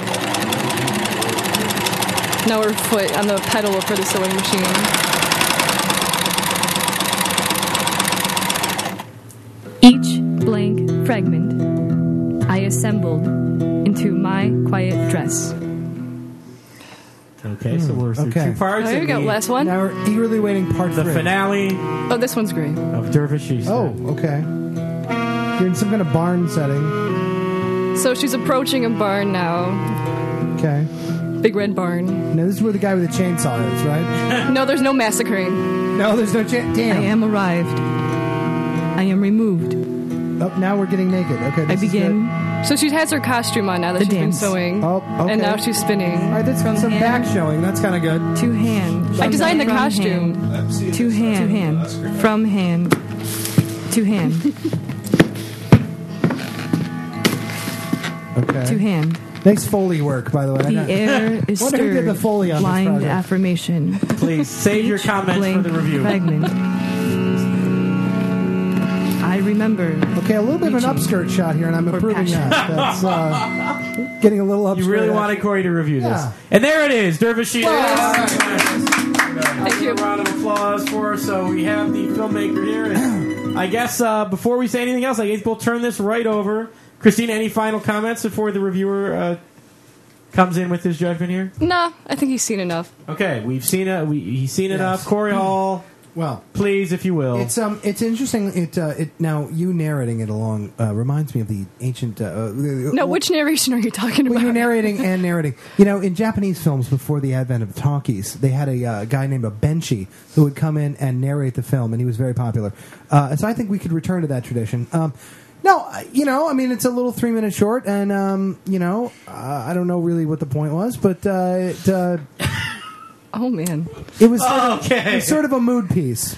Now her foot on the pedal for the sewing machine. Each blank fragment I assembled into my quiet dress. Okay, so we're through Okay. two parts. Oh, here we and go. the, Last one. Now we're eagerly waiting part the three. finale Oh, this one's great. of Dervishista. Oh, okay. You're in some kind of barn setting. So she's approaching a barn now. Okay. Big red barn. Now this is where the guy with the chainsaw is, right? No, there's no massacring. No, there's no chain. Damn. I am arrived. I am removed. Oh, now we're getting naked. Okay. I This is begin. So she has her costume on now that The she's been dance. sewing. Oh, okay. And now she's spinning. good. All right, that's From some hand- back showing. That's kind of good. To hand. I designed the From costume. hand. To hand. To hand. From hand. To hand. Okay. To hand. Nice Foley work, by the way. I The got- air is Wonder who stirred. did the Foley on this Blind project. affirmation. Please save your Each comments for blank the review. Fragment. I remember. Okay, a little bit of an Reaching upskirt shot here, and I'm for approving passion. that. That's uh, getting a little upskirt. You really wanted Corey to review this. Yeah. And there it is, Dervishista. Thank you. A round of applause for her. So we have the filmmaker here. And I guess uh, before we say anything else, I guess we'll turn this right over. Christina, any final comments before the reviewer uh, comes in with his judgment here? Nah, I think he's seen enough. Okay, we've seen it. We, he's seen Yes. enough. Corey Hall, Well, please, if you will. it's um, it's interesting. It uh, it now you narrating it along uh, reminds me of the ancient. Uh, No, which narration are you talking Well, about? you're narrating and narrating. You know, in Japanese films before the advent of talkies, they had a uh, guy named a Benshi who would come in and narrate the film, and he was very popular. Uh, so I think we could return to that tradition. Um, No, I- you know, I mean, it's a little three minute short, and um, you know, uh, I don't know really what the point was, but uh, it, uh, Oh man, it was sort of, Okay. it was sort of a mood piece.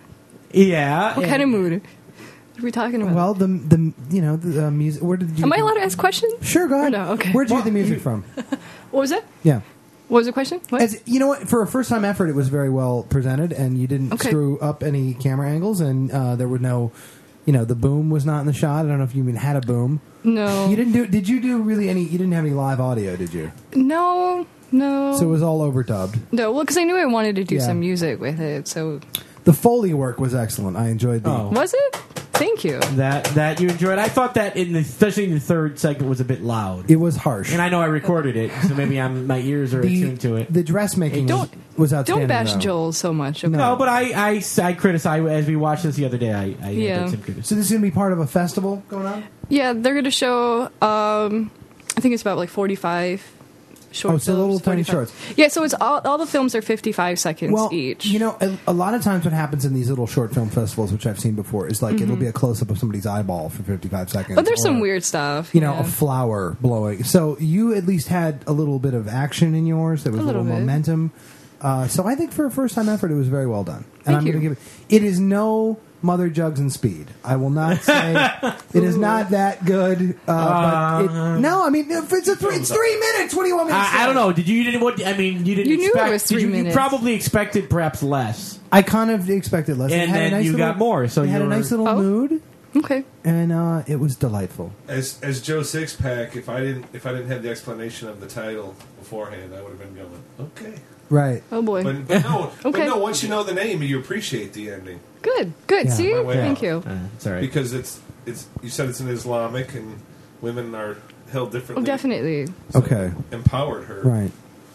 Yeah. what kind of mood are we talking about? Well, the the you know the uh, music. Where did you? Am I allowed to ask questions? Sure, go ahead. Or no, okay. Where'd you get the music from? What was it? Yeah. What was the question? What? As, you know what? For a first time effort, it was very well presented, and you didn't Okay. screw up any camera angles, and uh, there were no, you know, the boom was not in the shot. I don't know if you even had a boom. No. You didn't do. Did you do really any? You didn't have any live audio, did you? No, no. So it was all overdubbed. No, well, because I knew I wanted to do Yeah. some music with it, so... The Foley work was excellent. I enjoyed the. Oh. Was it? Thank you. That that you enjoyed. I thought that in the especially in the third segment was a bit loud. It was harsh. And I know I recorded it, so maybe I'm my ears are the, attuned to it. The dressmaking Don't- was outstanding. Don't bash though. Joel so much. Okay? No, but I I, I criticized as we watched this the other day. I, I Yeah. did some criticism. So this is going to be part of a festival going on. Yeah, they're going to show, um, I think it's about like forty-five short Oh, so films, little tiny forty-five. shorts. Yeah, so it's all, all the films are fifty-five seconds Well, each. you know, a, a lot of times what happens in these little short film festivals, which I've seen before, is like it'll be a close up of somebody's eyeball for fifty-five seconds. But there's some or, weird stuff. You know, yeah. a flower blowing. So you at least had a little bit of action in yours. There was A a little, little bit. momentum. Uh, so I think for a first time effort, it was very well done. And Thank I'm going to you. give it. It is no Mother Jugs and Speed. I will not say it is not that good. Uh, but it, no, I mean if it's a three, it's three minutes. What do you want me to say? I, I don't know. Did you? You didn't. What? I mean, you didn't. You knew it expect, was did three you, you minutes. probably expected perhaps less. I kind of expected less. It And had a then nice you little- got more, so it had you a were- nice little Oh. mood, Okay. and uh, it was delightful. As as Joe Sixpack, if I didn't if I didn't have the explanation of the title beforehand, I would have been going, okay. Right. Oh, boy. But, but no, but Okay. no. Once you know the name, you appreciate the ending Good, good. Yeah. See? My way Thank out. you. Uh, it's all right. because it's it's you said it's an Islamic and women are held differently. Oh, definitely. So Okay. empowered her, Right.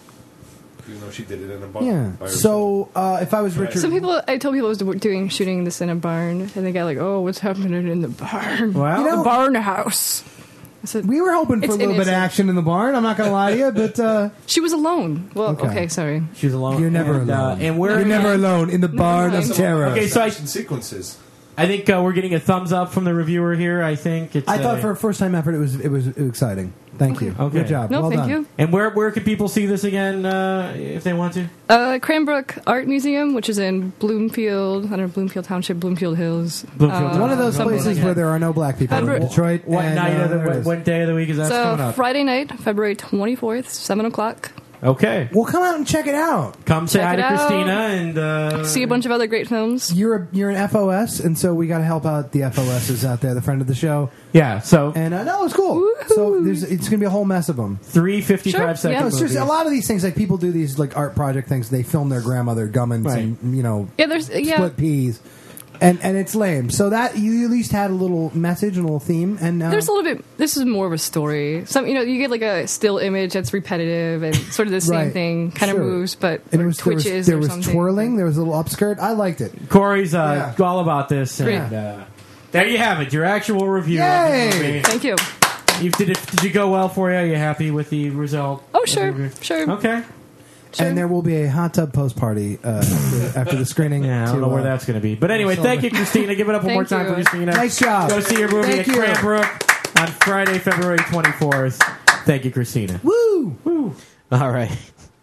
even though she did it in a bar. Yeah. by herself. So uh, if I was Richard, Some people, I told people I was doing shooting this in a barn, and they got like, "Oh, what's happening in the barn? Well, You know- the barn house." I said, we were hoping for It's a little bit of innocent. action in the barn. I'm not going to lie to you, but uh, she was alone. Well, Okay. okay, sorry. she's alone. you're never and, uh, alone. and we're you're never alone in the barn of mind. terror. Okay, so I- action sequences. I think uh, we're getting a thumbs up from the reviewer here. I think it's. I thought uh, for a first time effort, it was it was exciting. Thank you. Okay. Good job. No, well thank done. you. And where where can people see this again uh, if they want to? Uh, Cranbrook Art Museum, which is in Bloomfield, I don't know, Bloomfield Township, Bloomfield Hills. Bloomfield. Uh, One of those something places like where that. there are no black people in February- Detroit. What and, night uh, of the there it what, is. what day of the week is that coming So up? Friday night, February twenty-fourth, seven o'clock. Okay, Well, come out and check it out. come say Check hi it to out. Christina and uh, See a bunch of other great films. You're a, you're an F O S, and so we got to help out the F O Ss out there, the friend of the show. Yeah, so And uh, no, it's cool. So there's, it's going to be a whole mess of them. three fifty-five Sure, second yeah. No, it's just movies. a lot of these things. Like people do these like art project things. They film their grandmother gumming Right. some, you know, Yeah, there's yeah. split peas, and and it's lame. So that you at least had a little message and a little theme. And uh, There's a little bit. This is more of a story. Some, you know, you get like a still image that's repetitive and sort of the same Right. thing, kind Sure. of moves, but and or it was there was, twitches there or was something. twirling. There was a little upskirt. I liked it. Corey's uh, all about this. Great. And, uh, there you have it, your actual review. Of Yay! the movie. Thank you. You, did, it, did you go well for you? Are you happy with the result? Oh, sure, sure. Okay. Sure. And there will be a hot tub post party uh, after, after the screening. Yeah, I don't to, know where uh, that's going to be. But anyway, thank you, Christina. Give it up one more Thank time you. for Christina. Nice job. Go see your movie Thank at you. Cranbrook on Friday, February twenty-fourth. Thank you, Christina. Woo! Woo. All right.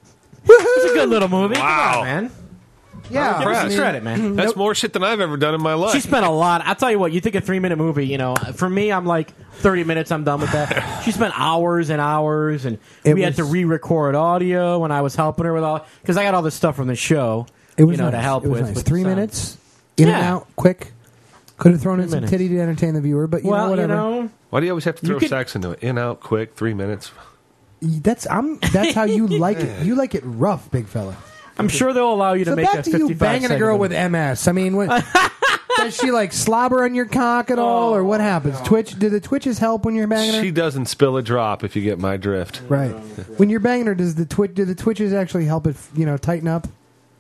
It's a good little movie. Wow. Come on, man. Yeah, Give her some impressed. credit, man. That's more shit than I've ever done in my life. She spent a lot. I'll tell you what, you think a three minute movie, you know, for me, I'm like thirty minutes, I'm done with that. She spent hours and hours, and It we had was- to re record audio when I was helping her with all, because I got all this stuff from the show, It was you know, nice. to help it was with. nice. with the Three sound. minutes, in and Yeah. out, quick. Could have thrown in Three some minutes. titty to entertain the viewer, but you Well, know, whatever. you know, Why do you always have to You throw could- sex into it? In, out, quick, three minutes. That's I'm. That's how you like it. You like it rough, big fella. I'm sure they'll allow you to So make a back to you fifty-five banging a second girl movie. with M S. I mean, what, does she like slobber on your cock at all, or what happens? Twitch? Do the twitches help when you're banging her? She doesn't spill a drop, if you get my drift. Right. When you're banging her, does the twitch? Do the twitches actually help it? You know, tighten up.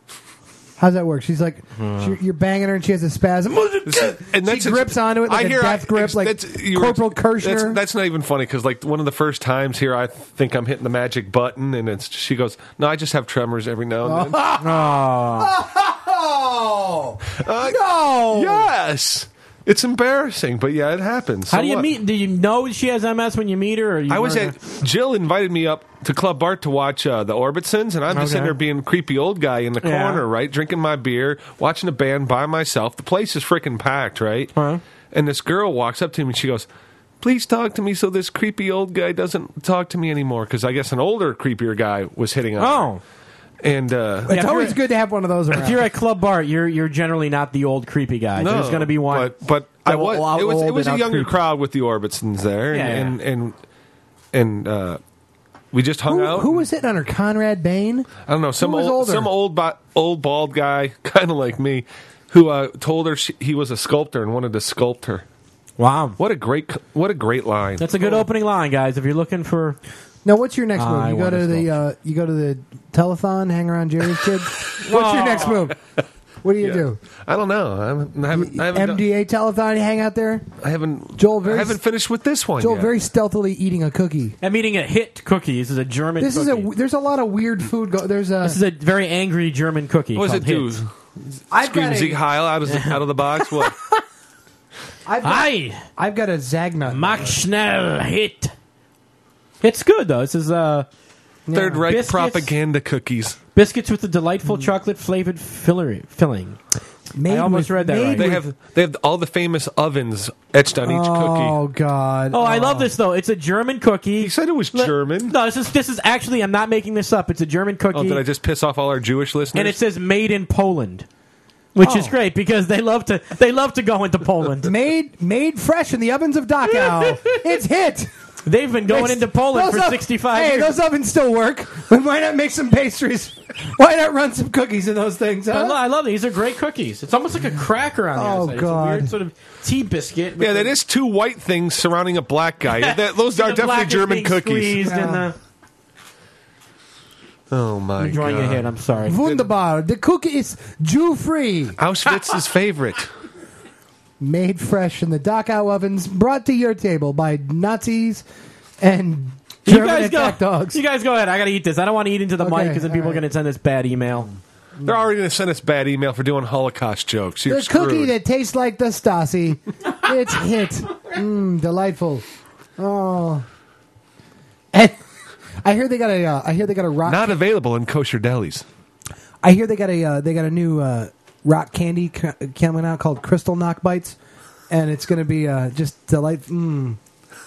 How's that work? She's like, she, you're banging her and she has a spasm. And that's she grips onto it like I a hear death I, grip, like that's, you were- Corporal Kirshner. That's, that's not even funny because, like, one of the first times here, I think I'm hitting the magic button, and it's she goes, "No, I just have tremors every now and then." Oh, Uh, no! Yes. It's embarrassing, but yeah, it happens. How So do you what? meet? Do you know she has M S when you meet her? Or you I was learn at Jill invited me up to Club Bart to watch uh, the Orbitsons, and I'm just Okay. sitting there being a creepy old guy in the Yeah. corner, right, drinking my beer, watching a band by myself. The place is freaking packed, right? Huh? And this girl walks up to me and she goes, "Please talk to me so this creepy old guy doesn't talk to me anymore." Because I guess an older, creepier guy was hitting on her. Oh. And uh, It's if always you're- good to have one of those around. If you're at Club Bart, you're you're generally not the old creepy guy. no, There's going to be one. But, but I that was, will out- it was, it old was and a out younger creepy. crowd with the Orbitsons there. Yeah, and, yeah. and, and, and uh, we just hung who, out. who was hitting on her? Conrad Bain? I don't know, some Who was old, older? some old, bo- old bald guy, kind of like me, who uh, told her she, he was a sculptor and wanted to sculpt her. Wow, what a great, what a great line! That's a good opening line, guys. If you're looking for Now, what's your next move? I You go want to a the uh, you go to the telethon, hang around Jerry's kids. What's your next move? What do you Yeah. do? I don't know. I haven't, I haven't, I haven't M done- D A telethon, you hang out there. I haven't. Joel very I haven't finished with this one Joel yet. very stealthily eating a cookie. I'm eating a hit cookie. This is a German. This cookie. is a there's a lot of weird food. Go, there's a This is a very angry German cookie. What does called it do? Hit. I've Scream got a- Sieg Heil out of the, out of the box. What? I've got, Hi, I've got a Zagnut. mach schnell Hit. It's good though. This is uh Third Reich Biscuits. propaganda cookies. biscuits with a delightful chocolate flavored filler- filling. Made I almost with- read that made right. They with- have they have all the famous ovens etched on each cookie. Oh God! Oh, I love this though. It's a German cookie. He said it was German. No, this is this is actually. I'm not making this up. It's a German cookie. Oh, did I just piss off all our Jewish listeners? and it says made in Poland, which is Oh. great because they love to they love to go into Poland. Made made fresh in the ovens of Dachau. It's hit. They've been going It's- into Poland those for ov- sixty-five Hey, years. those ovens still work. But why not make some pastries? Why not run some cookies in those things? I, Huh? lo- I love it. These are great cookies. It's almost like a cracker on the Oh, outside. It's God. a weird sort of tea biscuit. yeah, that is two white things surrounding a black guy. That- those are The definitely black is German being cookies. squeezed in Yeah. the, Oh my enjoying god! a hit. I'm sorry. Wunderbar. The cookie is Jew-free. Auschwitz's favorite. Made fresh in the Dachau ovens. Brought to your table by Nazis and You German guys attack go. dogs. You guys go ahead. I got to eat this. I don't want to eat into the Okay, mic because then all people are right. going to send us bad email. They're already going to send us bad email for doing Holocaust jokes. You're The cookie screwed. that tastes like the Stasi. It's hit. Mmm, delightful. Oh. And I hear they got a. Uh, I hear they got a rock. Not available in kosher delis. I hear they got a. Uh, they got a new uh, rock candy c- coming out called Crystal Knock Bites, and it's going to be uh, just delightful. Mm.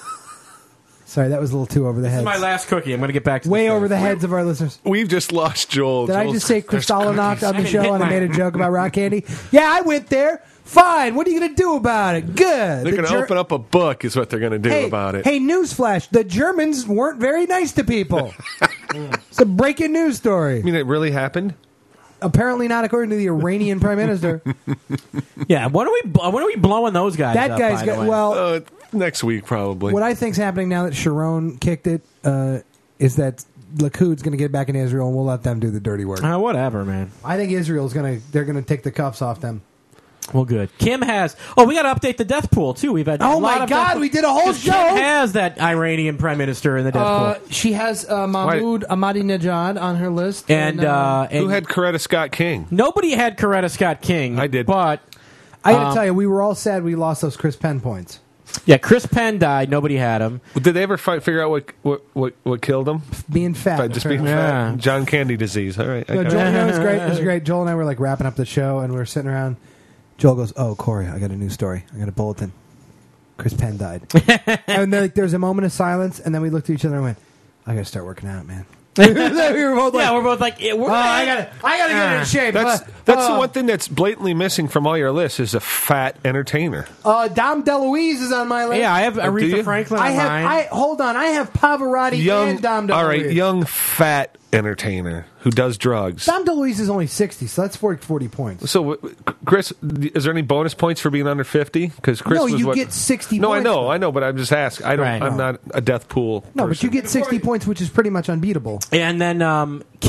Sorry, that was a little too over the This head. is my last cookie. I'm going to get back to Way the over the heads of our listeners. We've just lost Joel. Did I Joel's- just say there's Kristallnacht cookies. on the I show hit and I my- made a joke about rock candy? Yeah, I went there. Fine. What are you going to do about it? Good. They're The going to Ger- open up a book, is what they're going to do hey, about it. Hey, newsflash. The Germans weren't very nice to people. It's a breaking news story. I mean, it really happened. Apparently not according to the Iranian prime minister. Yeah, when are we? When are we blowing those guys? That up, guy's by got the way? well. Uh, next week, probably. What I think's happening now that Sharon kicked it uh, is that Likud's going to get back in Israel and we'll let them do the dirty work. Uh, whatever, man. I think Israel's going to. They're going to take the cuffs off them. Well, good. Kim has. Oh, we got to update the death pool too. We've had. Oh a lot my of God, death- we did a whole 'cause Kim show. has that Iranian prime minister in the death Uh, pool, she has uh, Mahmoud Ahmadinejad on her list, and uh, and Who had Coretta Scott King? nobody had Coretta Scott King. I did. but I got to um, tell you, we were all sad we lost those Chris Penn points. yeah, Chris Penn died. Nobody had him. Did they ever fi- figure out what what, what, what killed him? Being fat, By just being apparently. fat? John Candy disease. All right. I No, got Joel, it. you know, it was great. It was great. Joel and I were like wrapping up the show, and we were sitting around. Joel goes, "Oh, Corey, I got a new story. I got a bulletin. Chris Penn died." And then, like, there was a moment of silence, and then we looked at each other and went, "I got to start working out, man." we were both like, yeah, we're both like, yeah, we're, "Oh, I got to, I got to get in shape." That's Uh, that's uh, the one thing that's blatantly missing from all your lists is a fat entertainer. Uh, Dom DeLuise is on my list. yeah, I have Oh, do you? Aretha Franklin on I have. mine. I hold on. I have Pavarotti Young, and Dom DeLuise. all right, young fat entertainer who does drugs. Dom DeLuise is only sixty, so that's forty, forty points. So, w- Chris, is there any bonus points for being under fifty? Because Chris No, was you what, get sixty No, points, I know, though. I know, but I'm just asking. I don't. Right. I'm not a death pool. No, but person. you get sixty points, which is pretty much unbeatable. And then um, Kim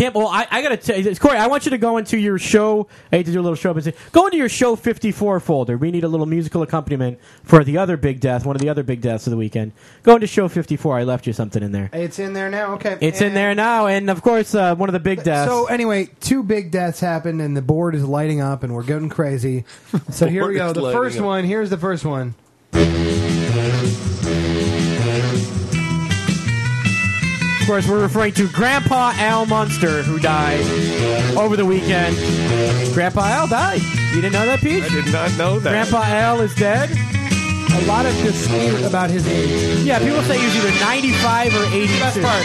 Kim, well, I, I gotta tell you, Corey, I want you to go into your show. I hate to do a little show, but go into your show fifty-four folder. We need a little musical accompaniment for the other big death, one of the other big deaths of the weekend. Go into show fifty-four. I left you something in there. It's in there now. Okay, It's in there now, and of course, uh, one of the big deaths. So anyway, two big deaths happened, and the board is lighting up, and we're getting crazy. So here we go. Board is The lighting first up. one. Here's the first one. Of course, we're referring to Grandpa Al Munster, who died over the weekend. Grandpa Al died. You didn't know that, Pete? I did not know that. Grandpa Al is dead. A lot of dispute about his age. Yeah, people say he was either ninety-five or eighty-two. Best part.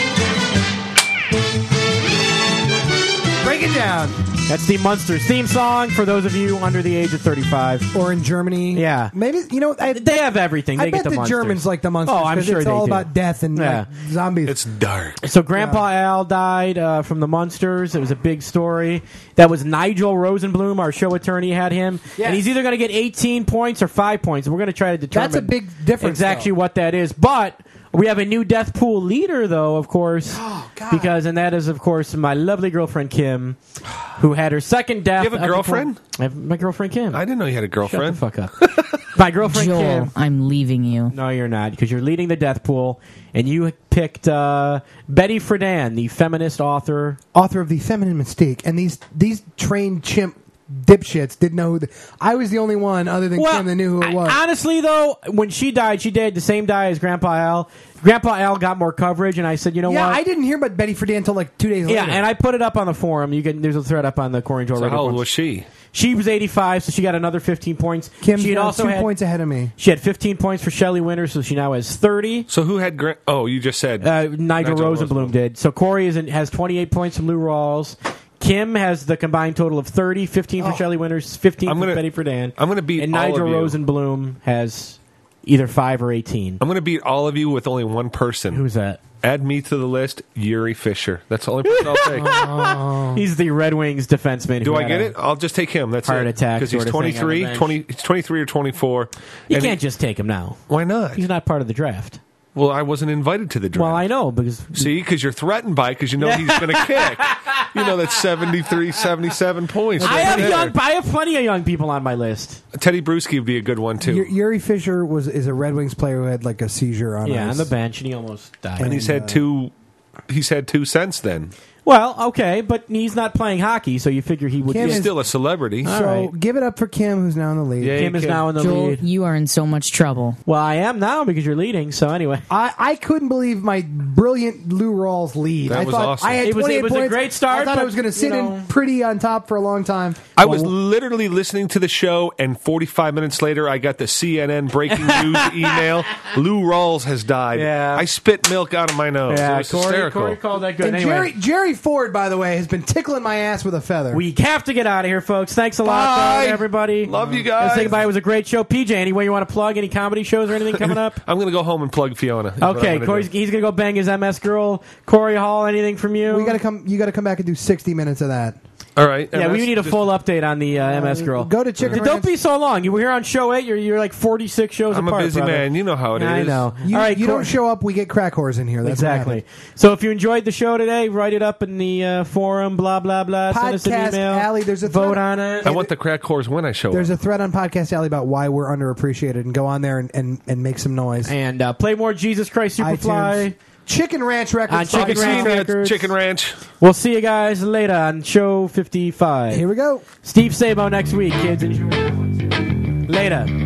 Break it down. That's the Munsters theme song for those of you under the age of thirty-five. Or in Germany. Yeah. Maybe, you know, I, They have everything. They I get bet the, the Munsters. Germans like the Munsters. Oh, I'm 'cause sure it's they all do. about death and Yeah. like, zombies. It's dark. So Grandpa Al died uh, from the Munsters. It was a big story. That was Nigel Rosenblum, our show attorney, had him. Yes. And he's either going to get eighteen points or five points. We're going to try to determine That's a big difference, exactly though. what that is. But we have a new death pool leader, though, of course. Oh, God. Because, and that is, of course, my lovely girlfriend, Kim, who had her second death. You have a of the girlfriend? pool. I have my girlfriend, Kim. I didn't know you had a Shut girlfriend. the fuck up. My girlfriend, Joel, Kim. I'm leaving you. No, you're not, because you're leading the death pool, and you picked uh, Betty Friedan, the feminist author. Author of The Feminine Mistake. And these these trained chimp dipshits didn't know who the, I was the only one other than Kim that knew who it was. I- honestly, though, when she died, she died the same die as Grandpa Al. Grandpa Al got more coverage, and I said, you know yeah, what? I didn't hear about Betty Friedan until like two days yeah, later. and I put it up on the forum. You can. There's a thread up on the Corey and Joel So Reddit how old forums. was she? She was eighty-five, so she got another fifteen points. Kim's she had now also two had, points ahead of me. She had fifteen points for Shelley Winters, so she now has thirty. So who had Grant? Oh, you just said Uh, Nigel, Nigel Rosenblum, Rosenblum. did. So Corey is in, has twenty-eight points from Lou Rawls. Kim has the combined total of thirty, fifteen for Oh. Shelley Winters, fifteen I'm for gonna- Betty Friedan. I'm going to beat And all Nigel of you. Rosenblum has either five or eighteen. I'm going to beat all of you with only one person. Who's that? Add me to the list, Yuri Fisher. That's the only person I'll take. Oh. He's the Red Wings defenseman. Do who I had get a- it? I'll just take him. That's Heart it. attack because he's sort of thing on the twenty-three, bench. twenty, he's twenty-three or twenty-four. You And can't he- just take him now. Why not? He's not part of the draft. Well, I wasn't invited to the draft. Well, I know because See, because you're threatened by it because you know he's going to kick. You know that's seventy-three, seventy-seven points. I right have there. young, I have plenty of young people on my list. Teddy Bruschi would be a good one too. Y- Yuri Fisher was is a Red Wings player who had like a seizure on Yeah, ice. on the bench, and he almost died. and he's uh, had two. He's had two since then. Well, okay, but he's not playing hockey, so you figure he would. Kim He's get- is- still a celebrity. All So right. give it up for Kim, who's now in the lead. Yeah. Kim is Kim. now in the Joel, lead. you are in so much trouble. Well, I am now because you're leading. So anyway, I, I couldn't believe my brilliant Lou Rawls lead. That I was thought awesome. I had It was- twenty-eight it was a points. great start, I thought I but, was going to you sit know- in pretty on top for a long time. I was literally listening to the show, and forty-five minutes later, I got the C N N breaking news email. Lou Rawls has died. Yeah. I spit milk out of my nose. it yeah, was Corey, hysterical. Corey called that good. And Anyway, Jerry Jerry Ford, by the way, has been tickling my ass with a feather. we have to get out of here, folks. Thanks a lot, Bye. though, everybody. Love you Let's guys. say goodbye. It was a great show. P J, any way you want to plug any comedy shows or anything coming up? I'm going to go home and plug Fiona. is what I'm Okay, gonna Corey's, do. he's gonna go bang his M S girl. Corey Hall, anything from you? we got to come. You got to come back and do sixty minutes of that. All right. Yeah, M S, we need a just- full update on the uh, M S girl. Go to Chicken Don't Ranch. be so long. You were here on show eight. You're you're like forty-six shows I'm apart. a busy brother. man. You know how it is. I know. You, All right, you Corey. don't show up, we get crack whores in here. That's what Exactly. happens. So if you enjoyed the show today, write it up in the uh, forum. Blah blah blah. Send us an Podcast email. Alley, there's a vote thread- on it. I want the crack whores when I show There's up. a thread on Podcast Alley about why we're underappreciated, and go on there and, and, and make some noise. And uh, play more Jesus Christ Superfly. iTunes. Chicken Ranch Records. On Chicken I'll be Ranch seeing you at Records. Chicken Ranch. We'll see you guys later on show fifty-five. Here we go. Steve Sabo next week, kids. Enjoy. Later.